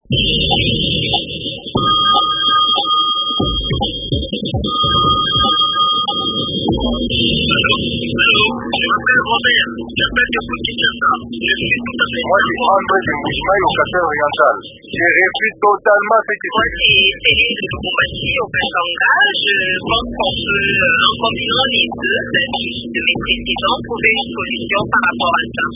Moi, c'est André de Mouchmaï au Qatar oriental. J'ai repris totalement ce qui Moi, c'est Céline de Lubumbashi au Katanga. Je pense qu'on peut, en combinant les deux, de mes présidents, trouver une solution par rapport à ça.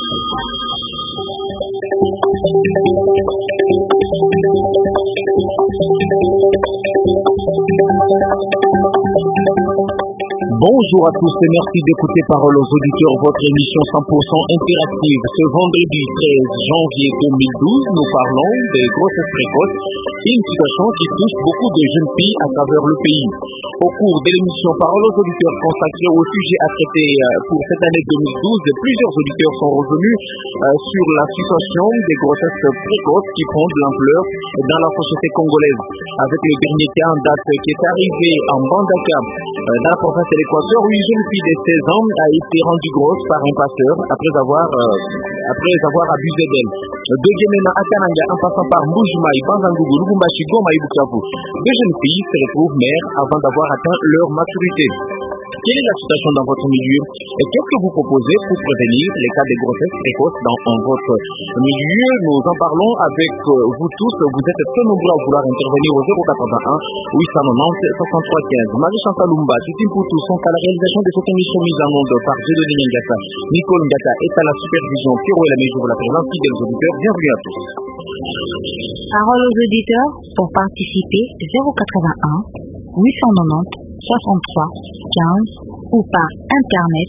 Bonjour à tous et merci d'écouter Parole aux auditeurs, votre émission 100% interactive. Ce vendredi 13 janvier 2012, nous parlons des grossesses précoces, une situation qui touche beaucoup de jeunes filles à travers le pays. Au cours de l'émission Parole aux auditeurs consacrée au sujet à traiter pour cette année 2012, plusieurs auditeurs sont revenus sur la situation des grossesses précoces qui prend de l'ampleur dans la société congolaise. Avec le dernier cas en date qui est arrivé en Bandaka, dans la province de l'Équateur, où une jeune fille de 16 ans a été rendue grosse par un pasteur après avoir abusé d'elle. De Guémena à Kananga, en passant par Mbujimai, Banzangougou, Lubumbashi, Goma et Bukavu, deux jeunes filles se retrouvent mères avant d'avoir atteint leur maturité. Quelle est la situation dans votre milieu et qu'est-ce que vous proposez pour prévenir les cas de grossesse précoce dans votre milieu? Nous en parlons avec vous tous. Vous êtes très nombreux à vouloir intervenir au 081 890 6315. Marie-Chantal Lumba, Titi Poutou sont à la réalisation de cette émission mise en onde par Gédoni Ngata. Nicole Ngata est à la supervision. Pierrot et la mesure de la présence fidèles auditeurs. Bienvenue à tous. Parole aux auditeurs pour participer 081 890 63 15 ou par internet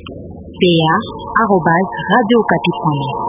pa@radiocapi.net.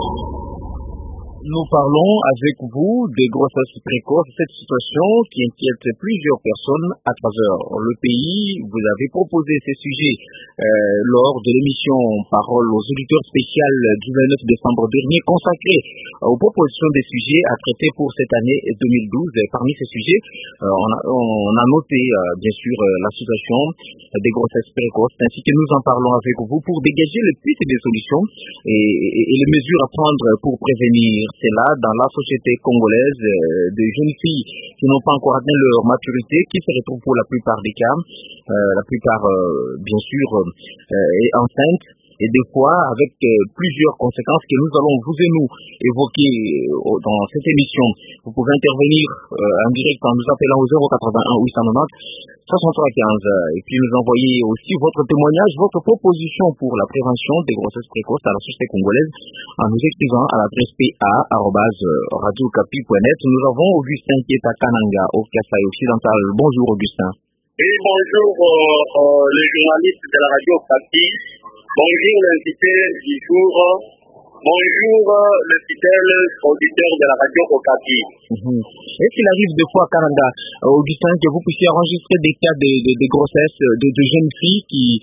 Nous parlons avec vous des grossesses précoces, cette situation qui inquiète plusieurs personnes à travers le pays. Vous avez proposé ces sujets lors de l'émission Parole aux auditeurs spéciale du 29 décembre dernier consacrée aux propositions des sujets à traiter pour cette année 2012. Et parmi ces sujets, on a noté bien sûr la situation des grossesses précoces, ainsi que nous en parlons avec vous pour dégager les pistes des solutions et les mesures à prendre pour prévenir cela dans la société congolaise, des jeunes filles qui n'ont pas encore atteint leur maturité, qui se retrouvent pour la plupart des cas, bien sûr, enceintes, et des fois avec plusieurs conséquences que nous allons vous et nous évoquer dans cette émission. Vous pouvez intervenir en direct en nous appelant au 081 890 6315 et puis nous envoyer aussi votre témoignage, votre proposition pour la prévention des grossesses précoces à la société congolaise en nous écrivant à l'adresse pa@radiocapi.net. Nous avons Augustin qui est à Kananga, au Kasaï occidental. Bonjour Augustin. Oui, bonjour les journalistes de la radio Capi. Bonjour l'invité du jour. Bonjour le fidèle auditeur de la radio Okapi. Est-ce qu'il arrive des fois à Kananga, Augustin, que vous puissiez enregistrer des cas de grossesse de jeunes filles qui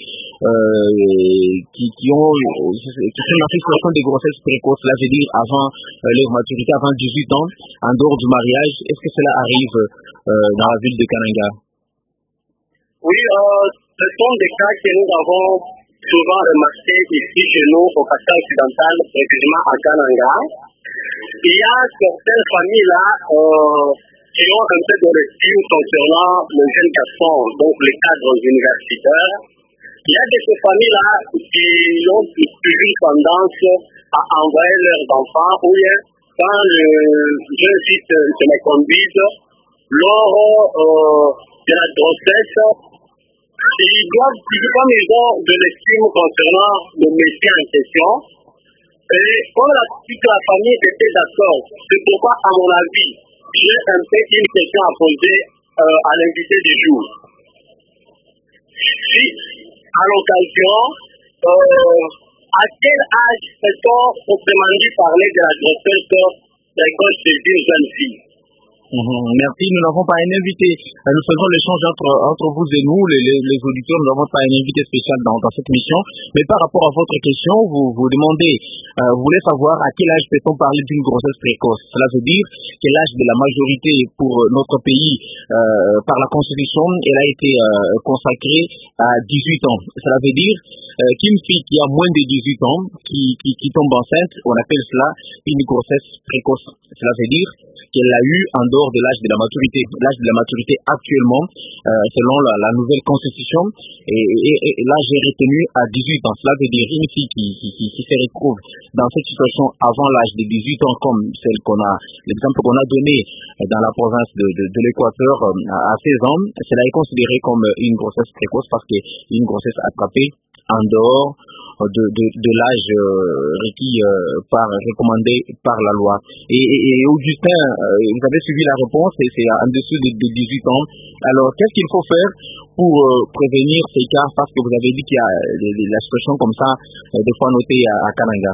ont la situation de grossesse précoce, là je veux dire avant leur maturité, avant 18 ans, en dehors du mariage? Est-ce que cela arrive dans la ville de Kananga? Oui, ce sont des cas que nous avons souvent remarqué ici chez nous au Qatar occidental, précisément à Kananga. Il y a certaines familles là qui ont un peu de recul concernant le jeune garçon, donc les cadres universitaires. Il y a de ces familles là qui ont une tendance à envoyer leurs enfants ou quand le jeune fils se les conduise lors de la grossesse. Ils doivent, comme ils ont de l'estime concernant le métier en question, et comme toute la famille était d'accord, c'est pourquoi, à mon avis, j'ai un peu une question à poser à l'invité du jour. Si, à l'occasion, à quel âge peut-on proprement dit parler de la grossesse précoce d'une jeune fille? Merci. Nous n'avons pas un invité. Nous faisons l'échange entre vous et nous, les auditeurs. Nous n'avons pas un invité spécial dans cette mission. Mais par rapport à votre question, vous demandez, vous voulez savoir à quel âge peut-on parler d'une grossesse précoce. Cela veut dire que l'âge de la majorité pour notre pays, par la Constitution, elle a été consacrée à 18 ans. Cela veut dire qu'une fille qui a moins de 18 ans, qui tombe enceinte, on appelle cela une grossesse précoce. Cela veut dire qu'elle a eu en dehors de l'âge de la maturité. L'âge de la maturité actuellement, selon la nouvelle constitution, et l'âge est retenu à 18 ans. Cela veut dire une fille qui se retrouve dans cette situation avant l'âge de 18 ans, comme l'exemple qu'on a donné dans la province de l'Équateur à 16 ans, cela est considéré comme une grossesse précoce parce qu'une grossesse attrapée en dehors de l'âge requis recommandé par la loi. Et Augustin, vous avez suivi la réponse, et c'est en dessous de 18 ans. Alors, qu'est-ce qu'il faut faire pour prévenir ces cas, parce que vous avez dit qu'il y a la situation comme ça, des fois notée à Kananga?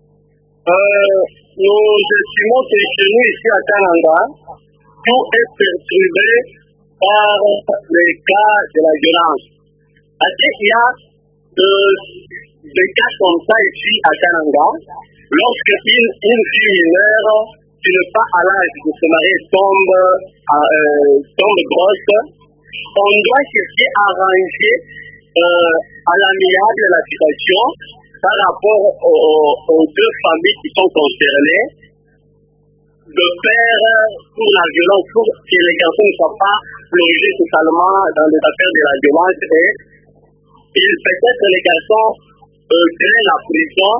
Nous estimons que chez nous, ici à Kananga, tout est perturbé par les cas de la violence. Parce qu'il y a des cas comme ça ici à Kananga, lorsque une fille mineure qui n'est pas à l'âge de se marier tombe grosse, on doit chercher à arranger à l'amiable la situation par rapport aux deux familles qui sont concernées, de faire pour la violence, pour que les garçons ne soient pas plongés totalement dans les affaires de la violence, et peut-être les garçons dès la prison,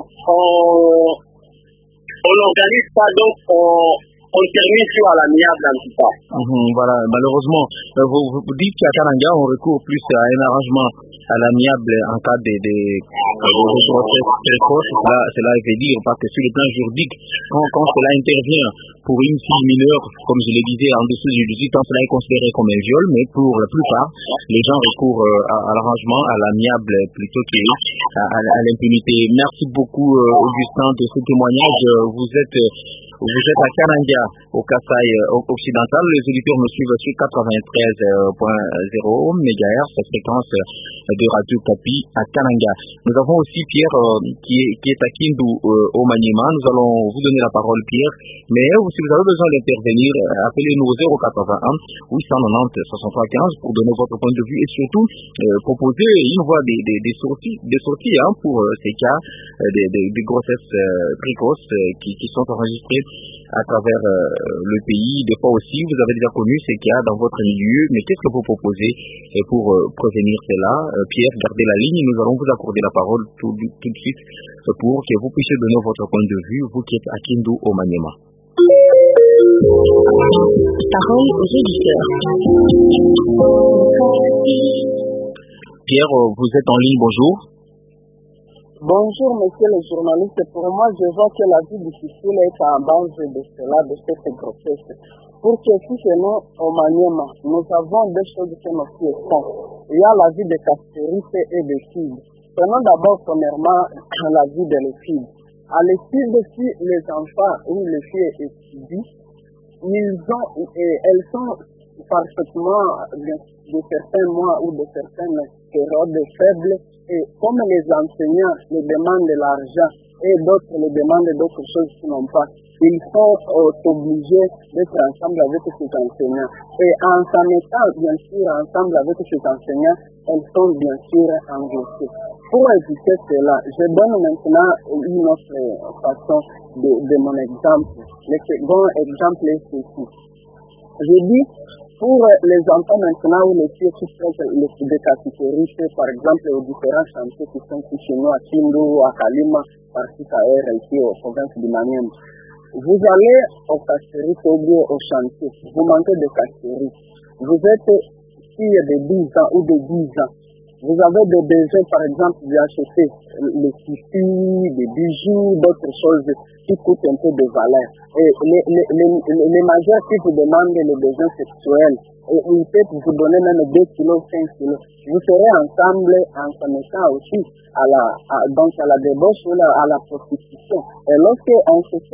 on n'organise pas, donc on termine sur à l'amiable en tout cas. Voilà, malheureusement, vous dites qu'à Kananga, on recourt plus à un arrangement à l'amiable en cas de grossesse précoce. Cela veut dire, parce que sur le plan juridique, quand cela intervient pour une fille mineure, comme je le disais, en dessous de 18 ans, cela est considéré comme un viol, mais pour la plupart, les gens recourent à l'arrangement, à l'amiable, plutôt qu'à l'impunité. Merci beaucoup, Augustin, de ce témoignage. Vous êtes à Kananga, au Kasaï occidental. Les auditeurs nous suivent sur 93.0 MHz, cette fréquence de Radio Kapi à Kananga. Nous avons aussi Pierre qui est à Kindu au Maniema. Nous allons vous donner la parole, Pierre. Mais si vous avez besoin d'intervenir, appelez-nous au 081 890 63 15 pour donner votre point de vue et surtout proposer une voie des sorties pour ces cas de grossesses précoces qui sont enregistrés à travers le pays. Des fois aussi, vous avez déjà connu ces cas dans votre milieu, mais qu'est-ce que vous proposez pour prévenir cela? Pierre, gardez la ligne, nous allons vous accorder la parole tout de suite pour que vous puissiez donner votre point de vue, vous qui êtes à Kindu au Maniema. Parole aux auditeurs. Pierre, vous êtes en ligne, bonjour. Bonjour, monsieur le journaliste. Pour moi, je vois que la vie difficile est en base de cela, de cette grossesse. Pour que si chez nous, au Maniema, nous avons deux choses que nos filles font. Il y a la vie de castérité et de filles. Prenons d'abord, premièrement, la vie de les filles. À l'étude, si les enfants ou les filles étudient, elles sont parfaitement de certains mois ou de certaines périodes faibles, et comme les enseignants les demandent de l'argent et d'autres les demandent d'autres choses qu'ils n'ont pas, ils sont obligés d'être ensemble avec ces enseignants. Et en s'en mettant bien sûr ensemble avec ces enseignants, elles sont bien sûr engagées. Pour éviter cela, je donne maintenant une autre façon de mon exemple. Le second exemple est ceci. Je dis, pour les enfants maintenant ou les filles qui font des catégories, par exemple aux différents chantiers qui sont ici chez nous à Kindu, à Kalima, par-ci à ici aux provinces du Maniema, vous allez au casterie ou bien au chantier, vous manquez de casterie. Vous êtes fille de 10 ans ou de 10 ans. Vous avez des besoins, par exemple, d'acheter les tissus, des bijoux, d'autres choses qui coûtent un peu de valeur. Et les majeurs qui vous demandent les besoins sexuels, et ils peuvent vous donner même 2 kilos, 5 kilos. Vous serez ensemble en se mettant aussi à la débauche ou à la prostitution. Et lorsqu'on se fait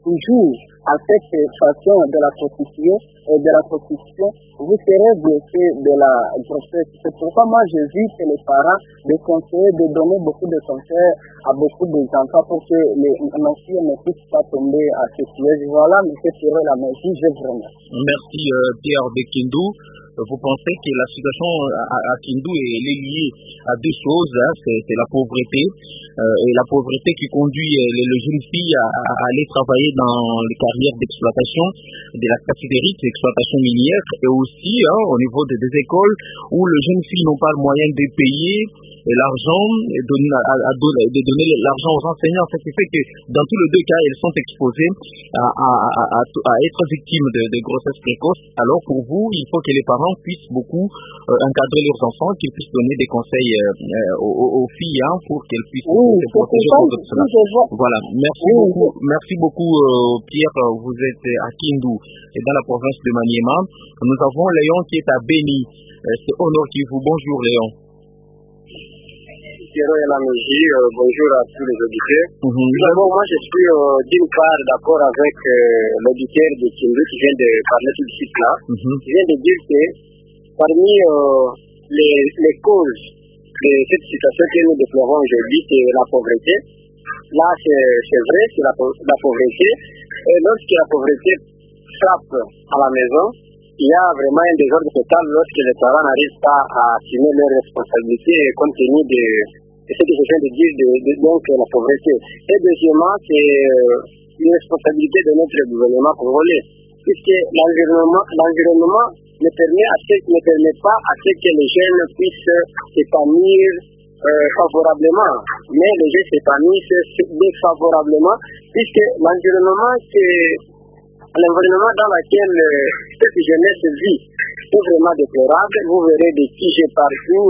toujours à cette façon de la prostitution, vous serez blessé de la grossesse. C'est pourquoi moi j'invite les parents de conseiller, de donner beaucoup de conseils à beaucoup d'enfants pour que nos filles ne puissent pas tomber à ce piège. Voilà, M. Pierre Laméji, je vous remercie. Merci Pierre de Kindu. Vous pensez que la situation à Kindu est liée à deux choses, hein, c'est la pauvreté, et la pauvreté qui conduit les jeunes filles à aller travailler dans les carrières d'exploitation de la catégorie d'exploitation minière, et aussi au niveau des écoles où les jeunes filles n'ont pas le moyen de payer l'argent, de donner l'argent aux enseignants. Ce qui fait que dans tous les deux cas, elles sont exposées à être victimes de grossesses précoces. Alors pour vous, il faut que les parents puissent beaucoup encadrer leurs enfants, qu'ils puissent donner des conseils aux filles pour qu'elles puissent se protéger contre cela. Voilà, merci beaucoup Pierre, vous êtes à Kindu et dans la province de Maniema. Nous avons Léon qui est à Béni. C'est Honor qui vous. Bonjour Léon. Bonjour à tous les auditeurs. Tout d'abord, moi je suis d'une part d'accord avec l'auditeur de Kindu qui vient de parler tout de suite là. Qui vient de dire que parmi les causes de cette situation que nous déplorons aujourd'hui, c'est la pauvreté. Là, c'est vrai, c'est la pauvreté. Et lorsque la pauvreté frappe à la maison, il y a vraiment un désordre total lorsque les parents n'arrivent pas à assumer leurs responsabilités compte tenu de ce que je viens de dire, donc la pauvreté. Et deuxièmement, c'est une responsabilité de notre gouvernement congolais, puisque l'environnement ne permet pas à ce que les jeunes puissent s'épanouir favorablement, mais les jeunes s'épanouissent défavorablement, puisque l'environnement dans lequel cette jeunesse vit est vraiment déplorable. Vous verrez des tiges partout,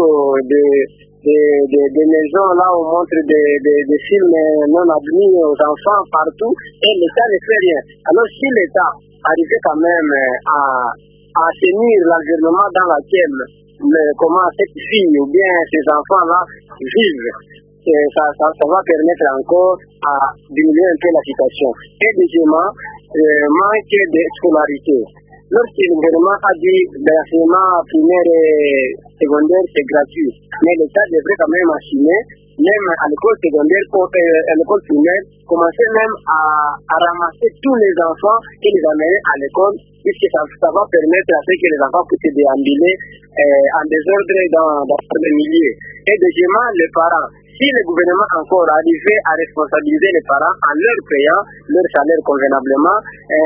des maisons là où on montre des films non admis aux enfants partout, et l'État ne fait rien. Alors si l'État arrivait quand même à assainir l'environnement dans lequel comment cette fille ou bien ces enfants-là vivent, ça va permettre encore à diminuer un peu la situation. Et deuxièmement, manque de scolarité. Lorsque le gouvernement a dit l'enseignement primaire et secondaire c'est gratuit, mais l'État devrait quand même assumer, même à l'école secondaire, à l'école primaire, commencer même à ramasser tous les enfants et les amener à l'école, puisque ça va permettre à ce que les enfants puissent se déambuler en désordre dans le milieu. Et deuxièmement, les parents. Si le gouvernement encore arrivait à responsabiliser les parents en leur payant leur salaire convenablement,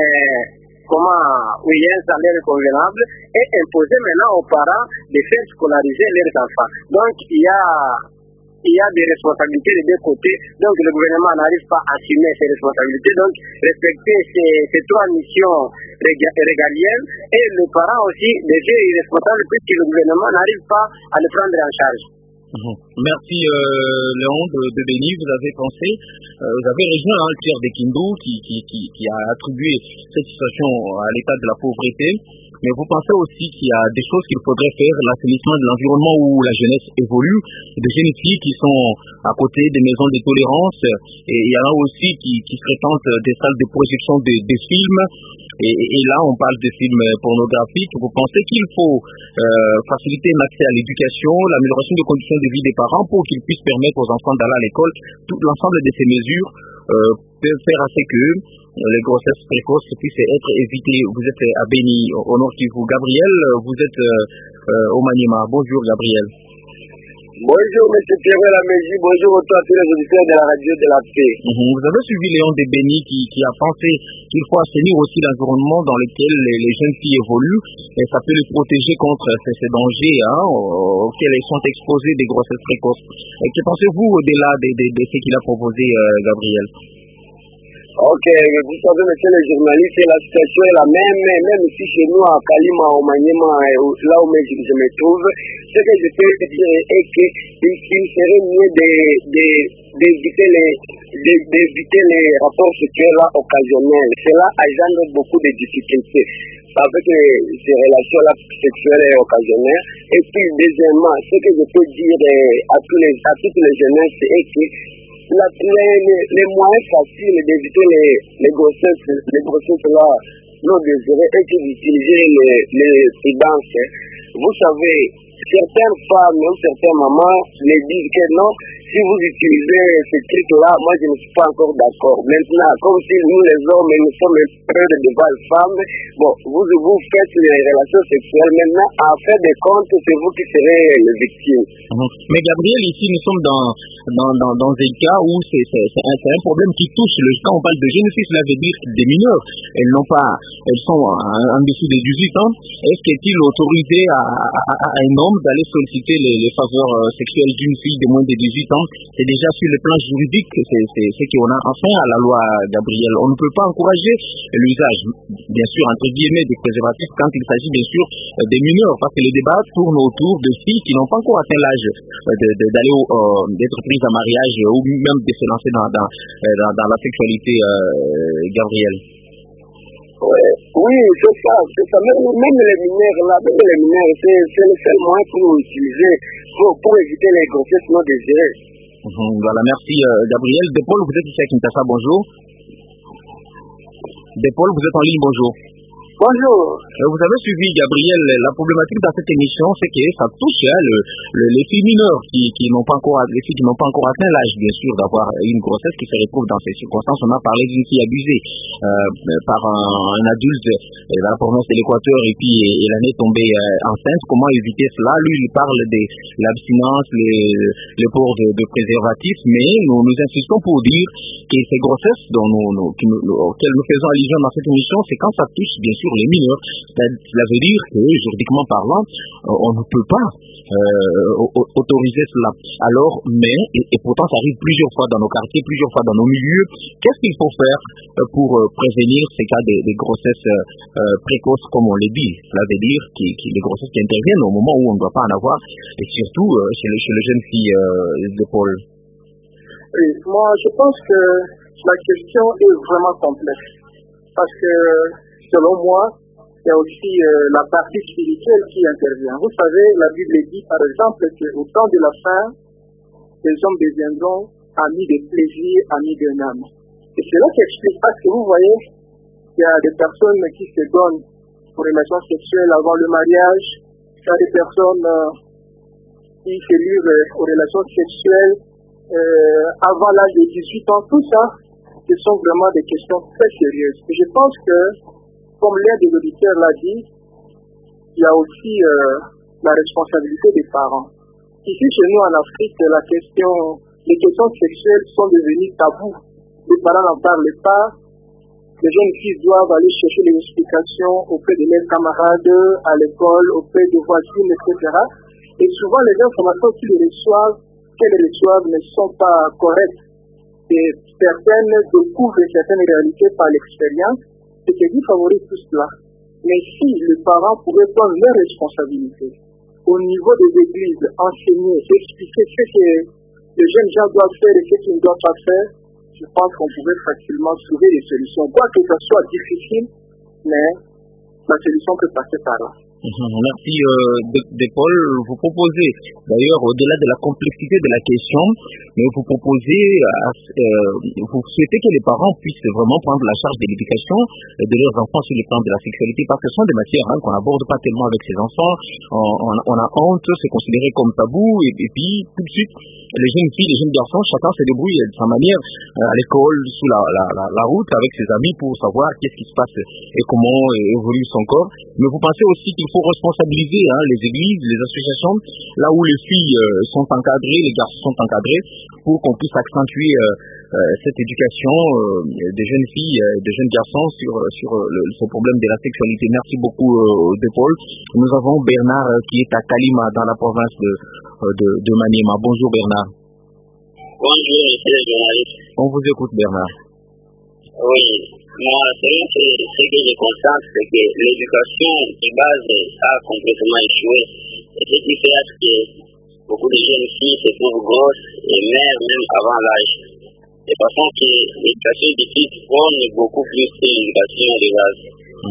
un salaire convenable, et imposer maintenant aux parents de faire scolariser leurs enfants. Donc il y a des responsabilités des deux côtés. Donc le gouvernement n'arrive pas à assumer ses responsabilités. Donc respecter ces trois missions régaliennes, et le parent aussi devient irresponsable puisque le gouvernement n'arrive pas à le prendre en charge. Merci Léon de Béni, vous avez rejoint Pierre de Kindu qui a attribué cette situation à l'état de la pauvreté, mais vous pensez aussi qu'il y a des choses qu'il faudrait faire, l'assainissement de l'environnement où la jeunesse évolue, des jeunes filles qui sont à côté des maisons de tolérance, et il y en a aussi qui fréquentent des salles de projection des films. Et là, on parle de films pornographiques. Vous pensez qu'il faut faciliter l'accès à l'éducation, l'amélioration des conditions de vie des parents pour qu'ils puissent permettre aux enfants d'aller à l'école. Tout l'ensemble de ces mesures peuvent faire à ce que les grossesses précoces puissent être évitées. Vous êtes à Béni, au nord Kivu. Gabriel, vous êtes au Maniema. Bonjour Gabriel. Bonjour M. Pierre Laméji, bonjour à tous les auditeurs de la radio de la paix. Vous avez suivi Léon de Béni qui a pensé qu'il faut assainir aussi l'environnement dans lequel les jeunes filles évoluent, et ça peut les protéger contre ces dangers auxquels elles sont exposées des grossesses précoces. Que pensez-vous au-delà de ce qu'il a proposé Gabriel? Ok, vous savez, monsieur le journaliste, la situation est la même ici chez nous à Kalima, au Maniema, là où je me trouve. Ce que je peux dire est qu'il serait mieux d'éviter les rapports sexuels occasionnels. Cela engendre beaucoup de difficultés avec ces relations-là sexuelles et occasionnelles. Et puis, deuxièmement, ce que je peux dire à toutes les jeunesses est que les moyens faciles d'éviter les grossesses là, non désirées, et d'utiliser les sédances. Vous savez, certaines femmes ou certaines mamans les disent que non, si vous utilisez ce truc-là, moi je ne suis pas encore d'accord. Maintenant, comme si nous les hommes, nous sommes près de devant les femmes, bon, vous faites les relations sexuelles, maintenant, en fin de compte, c'est vous qui serez les victimes. Mais Gabriel, ici nous sommes dans un cas où c'est un problème qui touche, quand on parle de jeunes filles, cela veut dire des mineurs. Elles sont en dessous de 18 ans. Est-ce qu'il est autorisé à un homme d'aller solliciter les faveurs sexuelles d'une fille de moins de 18 ans? C'est déjà sur le plan juridique, c'est ce qu'on a enfin à la loi, Gabriel. On ne peut pas encourager l'usage, bien sûr, entre guillemets, des préservatifs quand il s'agit bien sûr des mineurs, parce que le débat tourne autour de filles qui n'ont pas encore atteint l'âge d'aller d'être prises en mariage ou même de se lancer dans la sexualité, Gabriel. Oui, c'est ça. Même les mineurs, là, c'est le seul moyen pour nous utiliser pour éviter les grossesses non désirées. Voilà, merci Gabriel. De Paul, vous êtes ici à Kinshasa, bonjour. De Paul, vous êtes en ligne, bonjour. Bonjour. Vous avez suivi, Gabriel, la problématique dans cette émission, c'est que ça touche les filles mineures qui n'ont pas encore atteint l'âge, bien sûr, d'avoir une grossesse qui se retrouve dans ces circonstances. On a parlé d'une fille abusée par un adulte dans la province de l'Équateur et puis elle en est tombée enceinte. Comment éviter cela? Lui, il parle de l'abstinence, les ports de préservatifs, mais nous insistons pour dire que ces grossesses auxquelles nous faisons allusion dans cette émission, c'est quand ça touche, bien sûr, les mineurs. Cela veut dire que, juridiquement parlant, on ne peut pas autoriser cela. Alors, et pourtant ça arrive plusieurs fois dans nos quartiers, plusieurs fois dans nos milieux. Qu'est-ce qu'il faut faire pour prévenir ces cas de grossesses précoces, comme on le dit? Cela veut dire les grossesses qui interviennent au moment où on ne doit pas en avoir, et surtout chez les jeunes filles de Paul. Oui, moi je pense que la question est vraiment complexe. Parce que, selon moi, il y a aussi la partie spirituelle qui intervient. Vous savez, la Bible dit par exemple qu'au temps de la fin, les hommes deviendront amis de plaisir, amis d'un âme. Et c'est là qui explique, parce que vous voyez, il y a des personnes qui se donnent pour les relations sexuelles avant le mariage, il y a des personnes qui se livrent aux relations sexuelles avant l'âge de 18 ans. Tout ça, ce sont vraiment des questions très sérieuses. Et je pense que, comme l'un des auditeurs l'a dit, il y a aussi la responsabilité des parents. Ici, chez nous en Afrique, les questions sexuelles sont devenues tabous. Les parents n'en parlent pas. Les jeunes filles doivent aller chercher les explications auprès de leurs camarades, à l'école, auprès de voisines, etc. Et souvent, les informations qu'elles reçoivent ne sont pas correctes. Et certaines découvrent certaines réalités par l'expérience, ce qui favorise tout cela. Mais si les parents pouvaient prendre leurs responsabilités au niveau des églises, enseigner, expliquer ce que les jeunes gens doivent faire et ce qu'ils ne doivent pas faire, je pense qu'on pouvait facilement trouver des solutions. Quoique ça soit difficile, mais la solution peut passer par là. Merci de Paul. Vous proposez, d'ailleurs, au-delà de la complexité de la question, mais vous proposez, vous souhaitez que les parents puissent vraiment prendre la charge de l'éducation de leurs enfants sur le plan de la sexualité, parce que ce sont des matières qu'on n'aborde pas tellement avec ses enfants. On a honte, c'est considéré comme tabou, et puis tout de suite, les jeunes filles, les jeunes garçons, chacun se débrouille de sa manière à l'école, sous la route, avec ses amis pour savoir qu'est-ce qui se passe et comment évolue son corps. Mais vous pensez aussi qu'il faut responsabiliser les églises, les associations, là où les filles sont encadrées, les garçons sont encadrés, pour qu'on puisse accentuer cette éducation des jeunes filles, des jeunes garçons sur ce problème de la sexualité. Merci beaucoup de Paul. Nous avons Bernard qui est à Kalima dans la province de Maniema. Bonjour Bernard. Bonjour, monsieur le journaliste. On vous écoute Bernard. Oui, moi, ce que je constate, c'est que l'éducation de base a complètement échoué. Et ce qui fait que beaucoup de jeunes filles se trouvent grosses et mères même avant l'âge. De façon que l'éducation des filles prône beaucoup plus que l'éducation de base.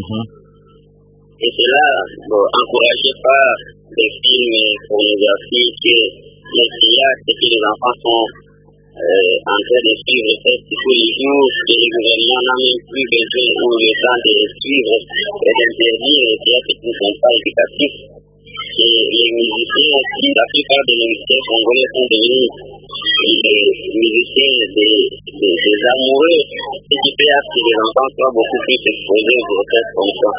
Et cela, encouragé par des films pornographiques, les triages, c'est que les enfants sont en train de suivre ça tous les jours, et le gouvernement n'a même plus besoin ou le temps de suivre et d'interdire les théâtres qui ne sont pas éducatifs. Et les musiciens, la plupart des musiciens congolais sont devenus des musiciens, des amoureux, ce qui fait à ce que les enfants soient beaucoup plus exposés aux grossesses comme ça.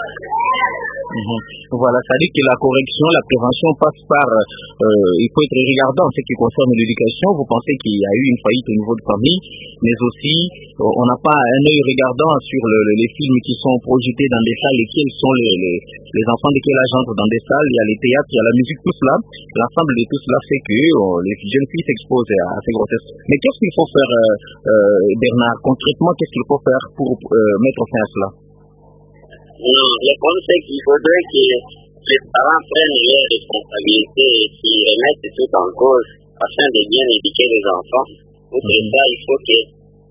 Voilà, ça dit que la correction, la prévention passe par, il faut être regardant en ce qui concerne l'éducation. Vous pensez qu'il y a eu une faillite au niveau de famille, mais aussi on n'a pas un œil regardant sur les films qui sont projetés dans des salles et quels sont les enfants de quel âge entrent dans des salles. Il y a les théâtres, il y a la musique, tout cela. L'ensemble de tout cela fait que les jeunes filles s'exposent à ces grossesses. Mais qu'est-ce qu'il faut faire, Bernard, concrètement, qu'est-ce qu'il faut faire pour mettre fin à cela? Non, le problème c'est qu'il faudrait que les parents prennent leurs responsabilités et qu'ils remettent tout en cause afin de bien éduquer les enfants. Outre ça, il faut que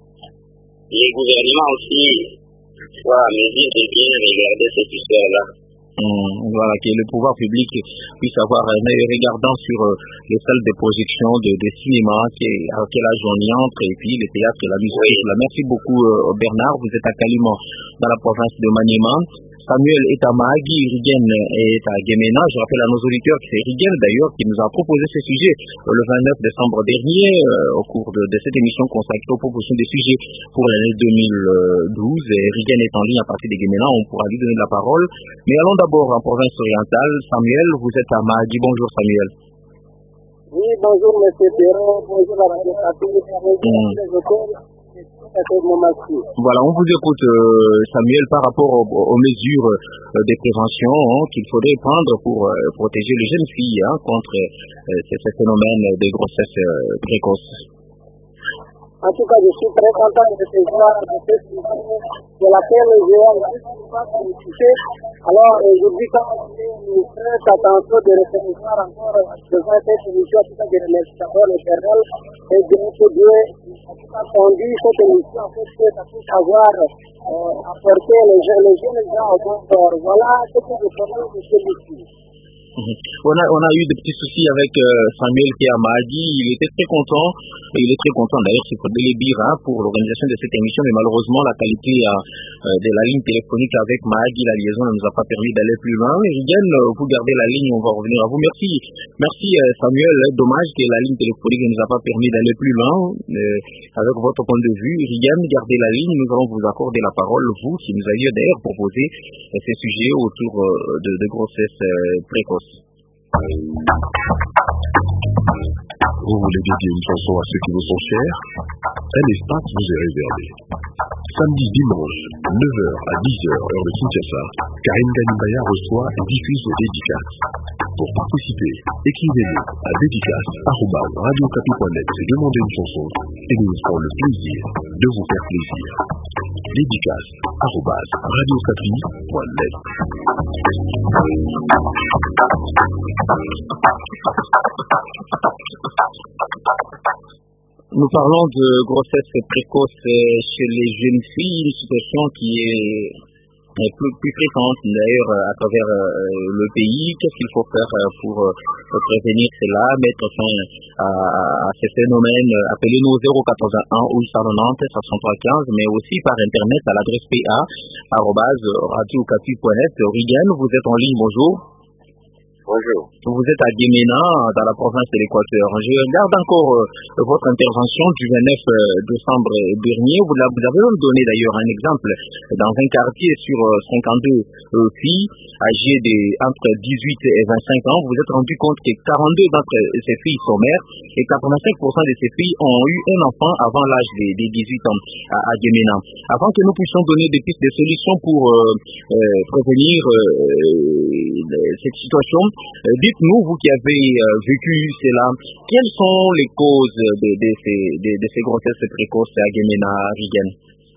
les gouvernements aussi soient à mesure de bien regarder cette histoire-là. Voilà, que le pouvoir public puisse avoir un œil regardant sur les salles de projection de cinéma, à quel âge on y entre, et puis les théâtres, la musique. Oui. Merci beaucoup Bernard, vous êtes à Kalima, dans la province de Maniema. Samuel est à Mahagi, Rigen est à Gemena. Je rappelle à nos auditeurs que c'est Rigen d'ailleurs qui nous a proposé ce sujet le 29 décembre dernier au cours de cette émission consacrée aux propositions des sujets pour l'année 2012. Rigen est en ligne à partir de Gemena, on pourra lui donner la parole. Mais allons d'abord en province orientale. Samuel, vous êtes à Mahagi. Bonjour Samuel. Oui, bonjour M. Perron, bonjour à la radio. Voilà, on vous écoute Samuel par rapport aux mesures de prévention qu'il faudrait prendre pour protéger les jeunes filles contre ces phénomènes de grossesse précoce. En tout cas, je suis très content de recevoir cette émission de laquelle j'ai participé. Alors, je dis quand nous prête attention de recevoir encore devant cette émission, tout ça, je remercie d'abord l'Éternel et de notre Dieu qui a conduit cette émission, en fait, que ça puisse avoir apporté les jeunes gens au bon bord. Voilà ce que je connais de celui-ci. On a eu des petits soucis avec Samuel qui est à Mahagi. Il était très content, et il est très content d'ailleurs, c'est pour le dire pour l'organisation de cette émission, mais malheureusement la qualité de la ligne téléphonique avec Mahagi, la liaison ne nous a pas permis d'aller plus loin. Rigen, vous gardez la ligne, on va revenir à vous. Merci Samuel, dommage que la ligne téléphonique ne nous a pas permis d'aller plus loin avec votre point de vue. Rigen, gardez la ligne, nous allons vous accorder la parole, vous qui nous aviez d'ailleurs proposé ces sujets autour de grossesse précoce. Vous voulez dédier une chanson à ceux qui vous sont chers? Un espace vous est réservé. Samedi, dimanche, 9h à 10h, heure de Kinshasa, Karine Ganibaya reçoit et diffuse les dédicaces. Pour participer, écrivez-nous à dédicace@radiocapi.net et demandez une chanson et nous nous ferons le plaisir de vous faire plaisir. Dédicace@radiocapi.net. Nous parlons de grossesse précoce chez les jeunes filles, une situation qui est plus fréquente d'ailleurs à travers le pays. Qu'est-ce qu'il faut faire pour prévenir cela, mettre fin à ces phénomènes? Appelez-nous au 081 890 6315, mais aussi par internet à l'adresse pa@radiocapi.net. Rigen, vous êtes en ligne, bonjour. Bonjour. Vous êtes à Gemena, dans la province de l'Équateur. Je regarde encore votre intervention du 29 décembre dernier. Vous avez même donné d'ailleurs un exemple dans un quartier sur 52 filles âgées entre 18 et 25 ans. Vous vous êtes rendu compte que 42 d'entre ces filles sont mères et 85% de ces filles ont eu un enfant avant l'âge des 18 ans à Gemena. Avant que nous puissions donner des pistes de solutions pour prévenir cette situation, dites-nous, vous qui avez vécu cela, quelles sont les causes de ces grossesses précoces à Gemena, Rigen?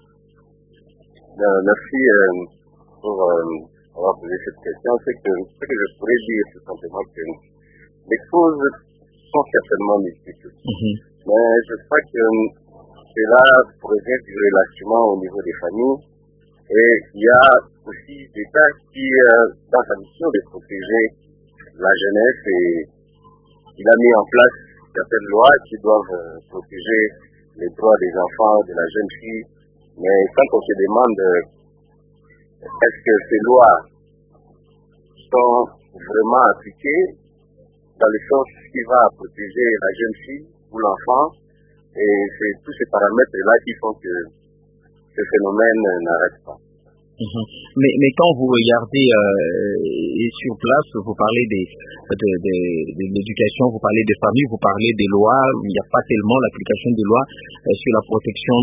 Merci pour avoir posé cette question. Ce que je pourrais dire, c'est simplement que les causes sont certainement multiples. Mais je crois que cela provient du relâchement au niveau des familles. Et il y a aussi l'État qui, dans sa mission de protéger la jeunesse, et il a mis en place certaines lois qui doivent protéger les droits des enfants, de la jeune fille. Mais quand on se demande est-ce que ces lois sont vraiment appliquées dans le sens qui va protéger la jeune fille ou l'enfant, et c'est tous ces paramètres-là qui font que ce phénomène n'arrête pas. Mais quand vous regardez sur place, vous parlez de l'éducation, vous parlez des familles, vous parlez des lois, il n'y a pas tellement l'application des lois sur la protection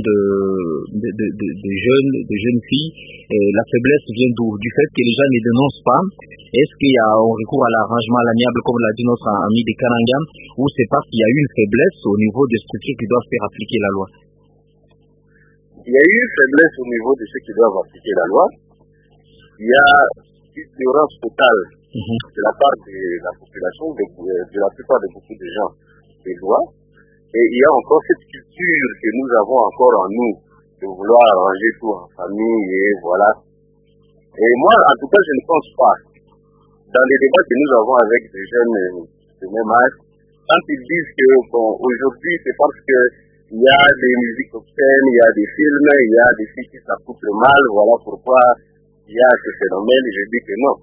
de jeunes filles. Et la faiblesse vient d'où? Du fait que les gens ne dénoncent pas. Est-ce qu'il y a un recours à l'arrangement à l'amiable, comme l'a dit notre ami de Kananga, ou c'est parce qu'il y a eu une faiblesse au niveau des structures qui doivent faire appliquer la loi? Il y a eu une faiblesse au niveau de ceux qui doivent appliquer la loi. Il y a une ignorance totale de la part de la population, de la plupart de beaucoup de gens, des lois. Et il y a encore cette culture que nous avons encore en nous, de vouloir arranger tout en famille, et voilà. Et moi, en tout cas, je ne pense pas. Dans les débats que nous avons avec des jeunes de même âge, quand ils disent que aujourd'hui, c'est parce que il y a des musiques obscènes, il y a des films, il y a des filles qui s'accouplent mal, voilà pourquoi il y a ce phénomène, je dis que non.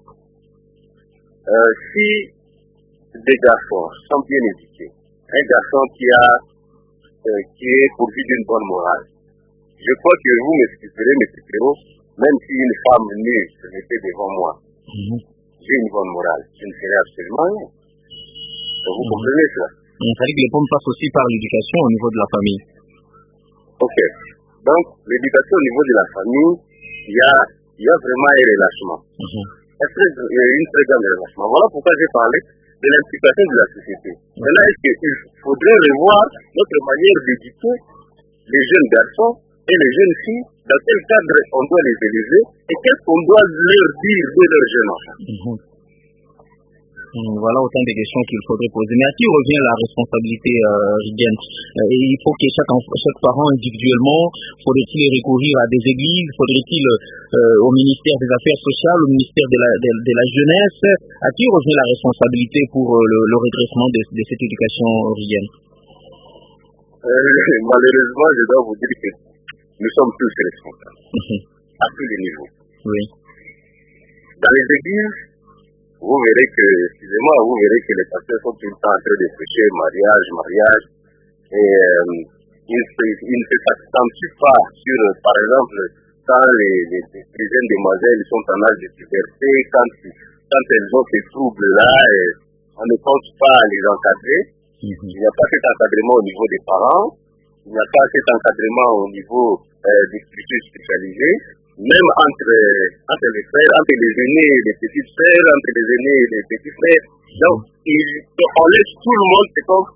Si des garçons sont bien éduqués, un garçon qui est pourvu d'une bonne morale, je crois que vous m'excuserez, mes frères, même si une femme nue se mettait devant moi, j'ai une bonne morale, je ne ferai absolument rien. Vous comprenez cela? Il fallait que les pommes passent aussi par l'éducation au niveau de la famille. Ok. Donc, l'éducation au niveau de la famille, il y a vraiment un relâchement. Une très grande relâchement. Voilà pourquoi j'ai parlé de l'implication de la société. Maintenant, est-ce qu'il faudrait revoir notre manière d'éduquer les jeunes garçons et les jeunes filles, dans quel cadre on doit les élever et qu'est-ce qu'on doit leur dire de leur jeune enfant? Voilà autant de questions qu'il faudrait poser. Mais à qui revient la responsabilité, Rigen? Il faut que chaque parent individuellement, faudrait-il recourir à des églises, faudrait-il au ministère des Affaires sociales, au ministère de la jeunesse? À qui revient la responsabilité pour le redressement de cette éducation, Rigen? Malheureusement, je dois vous dire que nous sommes tous responsables, à tous les niveaux. Oui. Dans les églises, vous verrez que les pasteurs sont tout le temps en train de prêcher mariage, et ils ne s'accentuent pas sur, par exemple, quand les jeunes demoiselles sont en âge de puberté, quand elles ont ces troubles-là, on ne pense pas à les encadrer. Il n'y a pas cet encadrement au niveau des parents, il n'y a pas cet encadrement au niveau des structures spécialisées. Même entre les frères, entre les aînés et les petites frères, entre les aînés et les petits frères. Donc, on laisse tout le monde,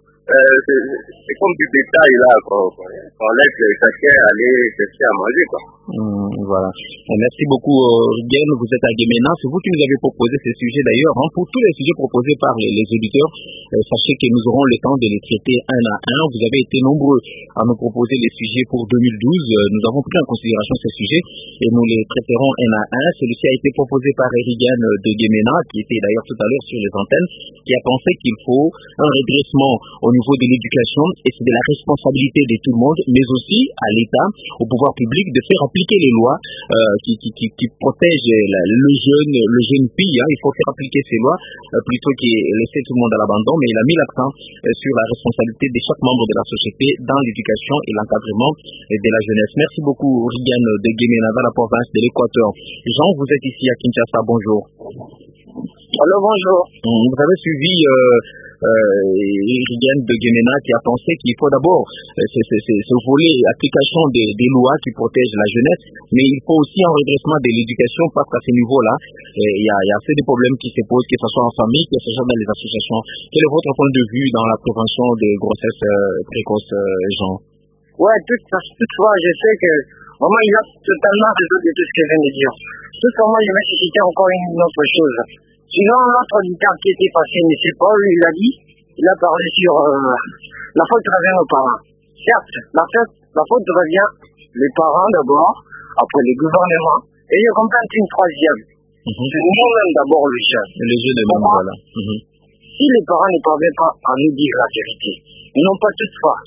c'est comme du détail là, on laisse chacun aller chercher à manger, quoi. Voilà. Merci beaucoup, Rigen. Vous êtes à Guémena. C'est vous qui nous avez proposé ces sujets d'ailleurs. Pour tous les sujets proposés par les auditeurs, sachez que nous aurons le temps de les traiter un à un. Vous avez été nombreux à nous proposer les sujets pour 2012. Nous avons pris en considération ces sujets et nous les traiterons un à un. Celui-ci a été proposé par Rigen de Guémena, qui était d'ailleurs tout à l'heure sur les antennes, qui a pensé qu'il faut un redressement au niveau de l'éducation, et c'est de la responsabilité de tout le monde, mais aussi à l'État, au pouvoir public, de faire appliquer les lois qui protègent le jeune fille. Il faut faire appliquer ces lois plutôt que laisser tout le monde à l'abandon, mais il a mis l'accent sur la responsabilité de chaque membre de la société dans l'éducation et l'encadrement de la jeunesse. Merci beaucoup, Rigen de Guémena, dans la province de l'Équateur. Jean, vous êtes ici à Kinshasa, bonjour. Alors bonjour. Vous avez suivi Rigen de Guémena qui a pensé qu'il faut d'abord ce volet application des lois qui protègent la jeunesse, mais il faut aussi un redressement de l'éducation parce qu'à ce niveau-là, il y a assez de problèmes qui se posent, que ce soit en famille, que ce soit dans les associations. Quel est votre point de vue dans la prévention des grossesses précoces, Jean? Ouais, toutefois, je sais que vraiment il a totalement raison de tout ce que je viens de dire. Toutefois, moi, je vais citer encore une autre chose. Sinon, l'autre auditeur qui était passé, M. Paul, il a dit, il a parlé sur la faute revient aux parents. Certes, la faute revient les parents d'abord, après les gouvernements, et je comprends une troisième. C'est nous-mêmes d'abord les jeunes. Les jeunes de même, voilà. Si les parents ne parviennent pas à nous dire la vérité, ils n'ont pas toutefois ça.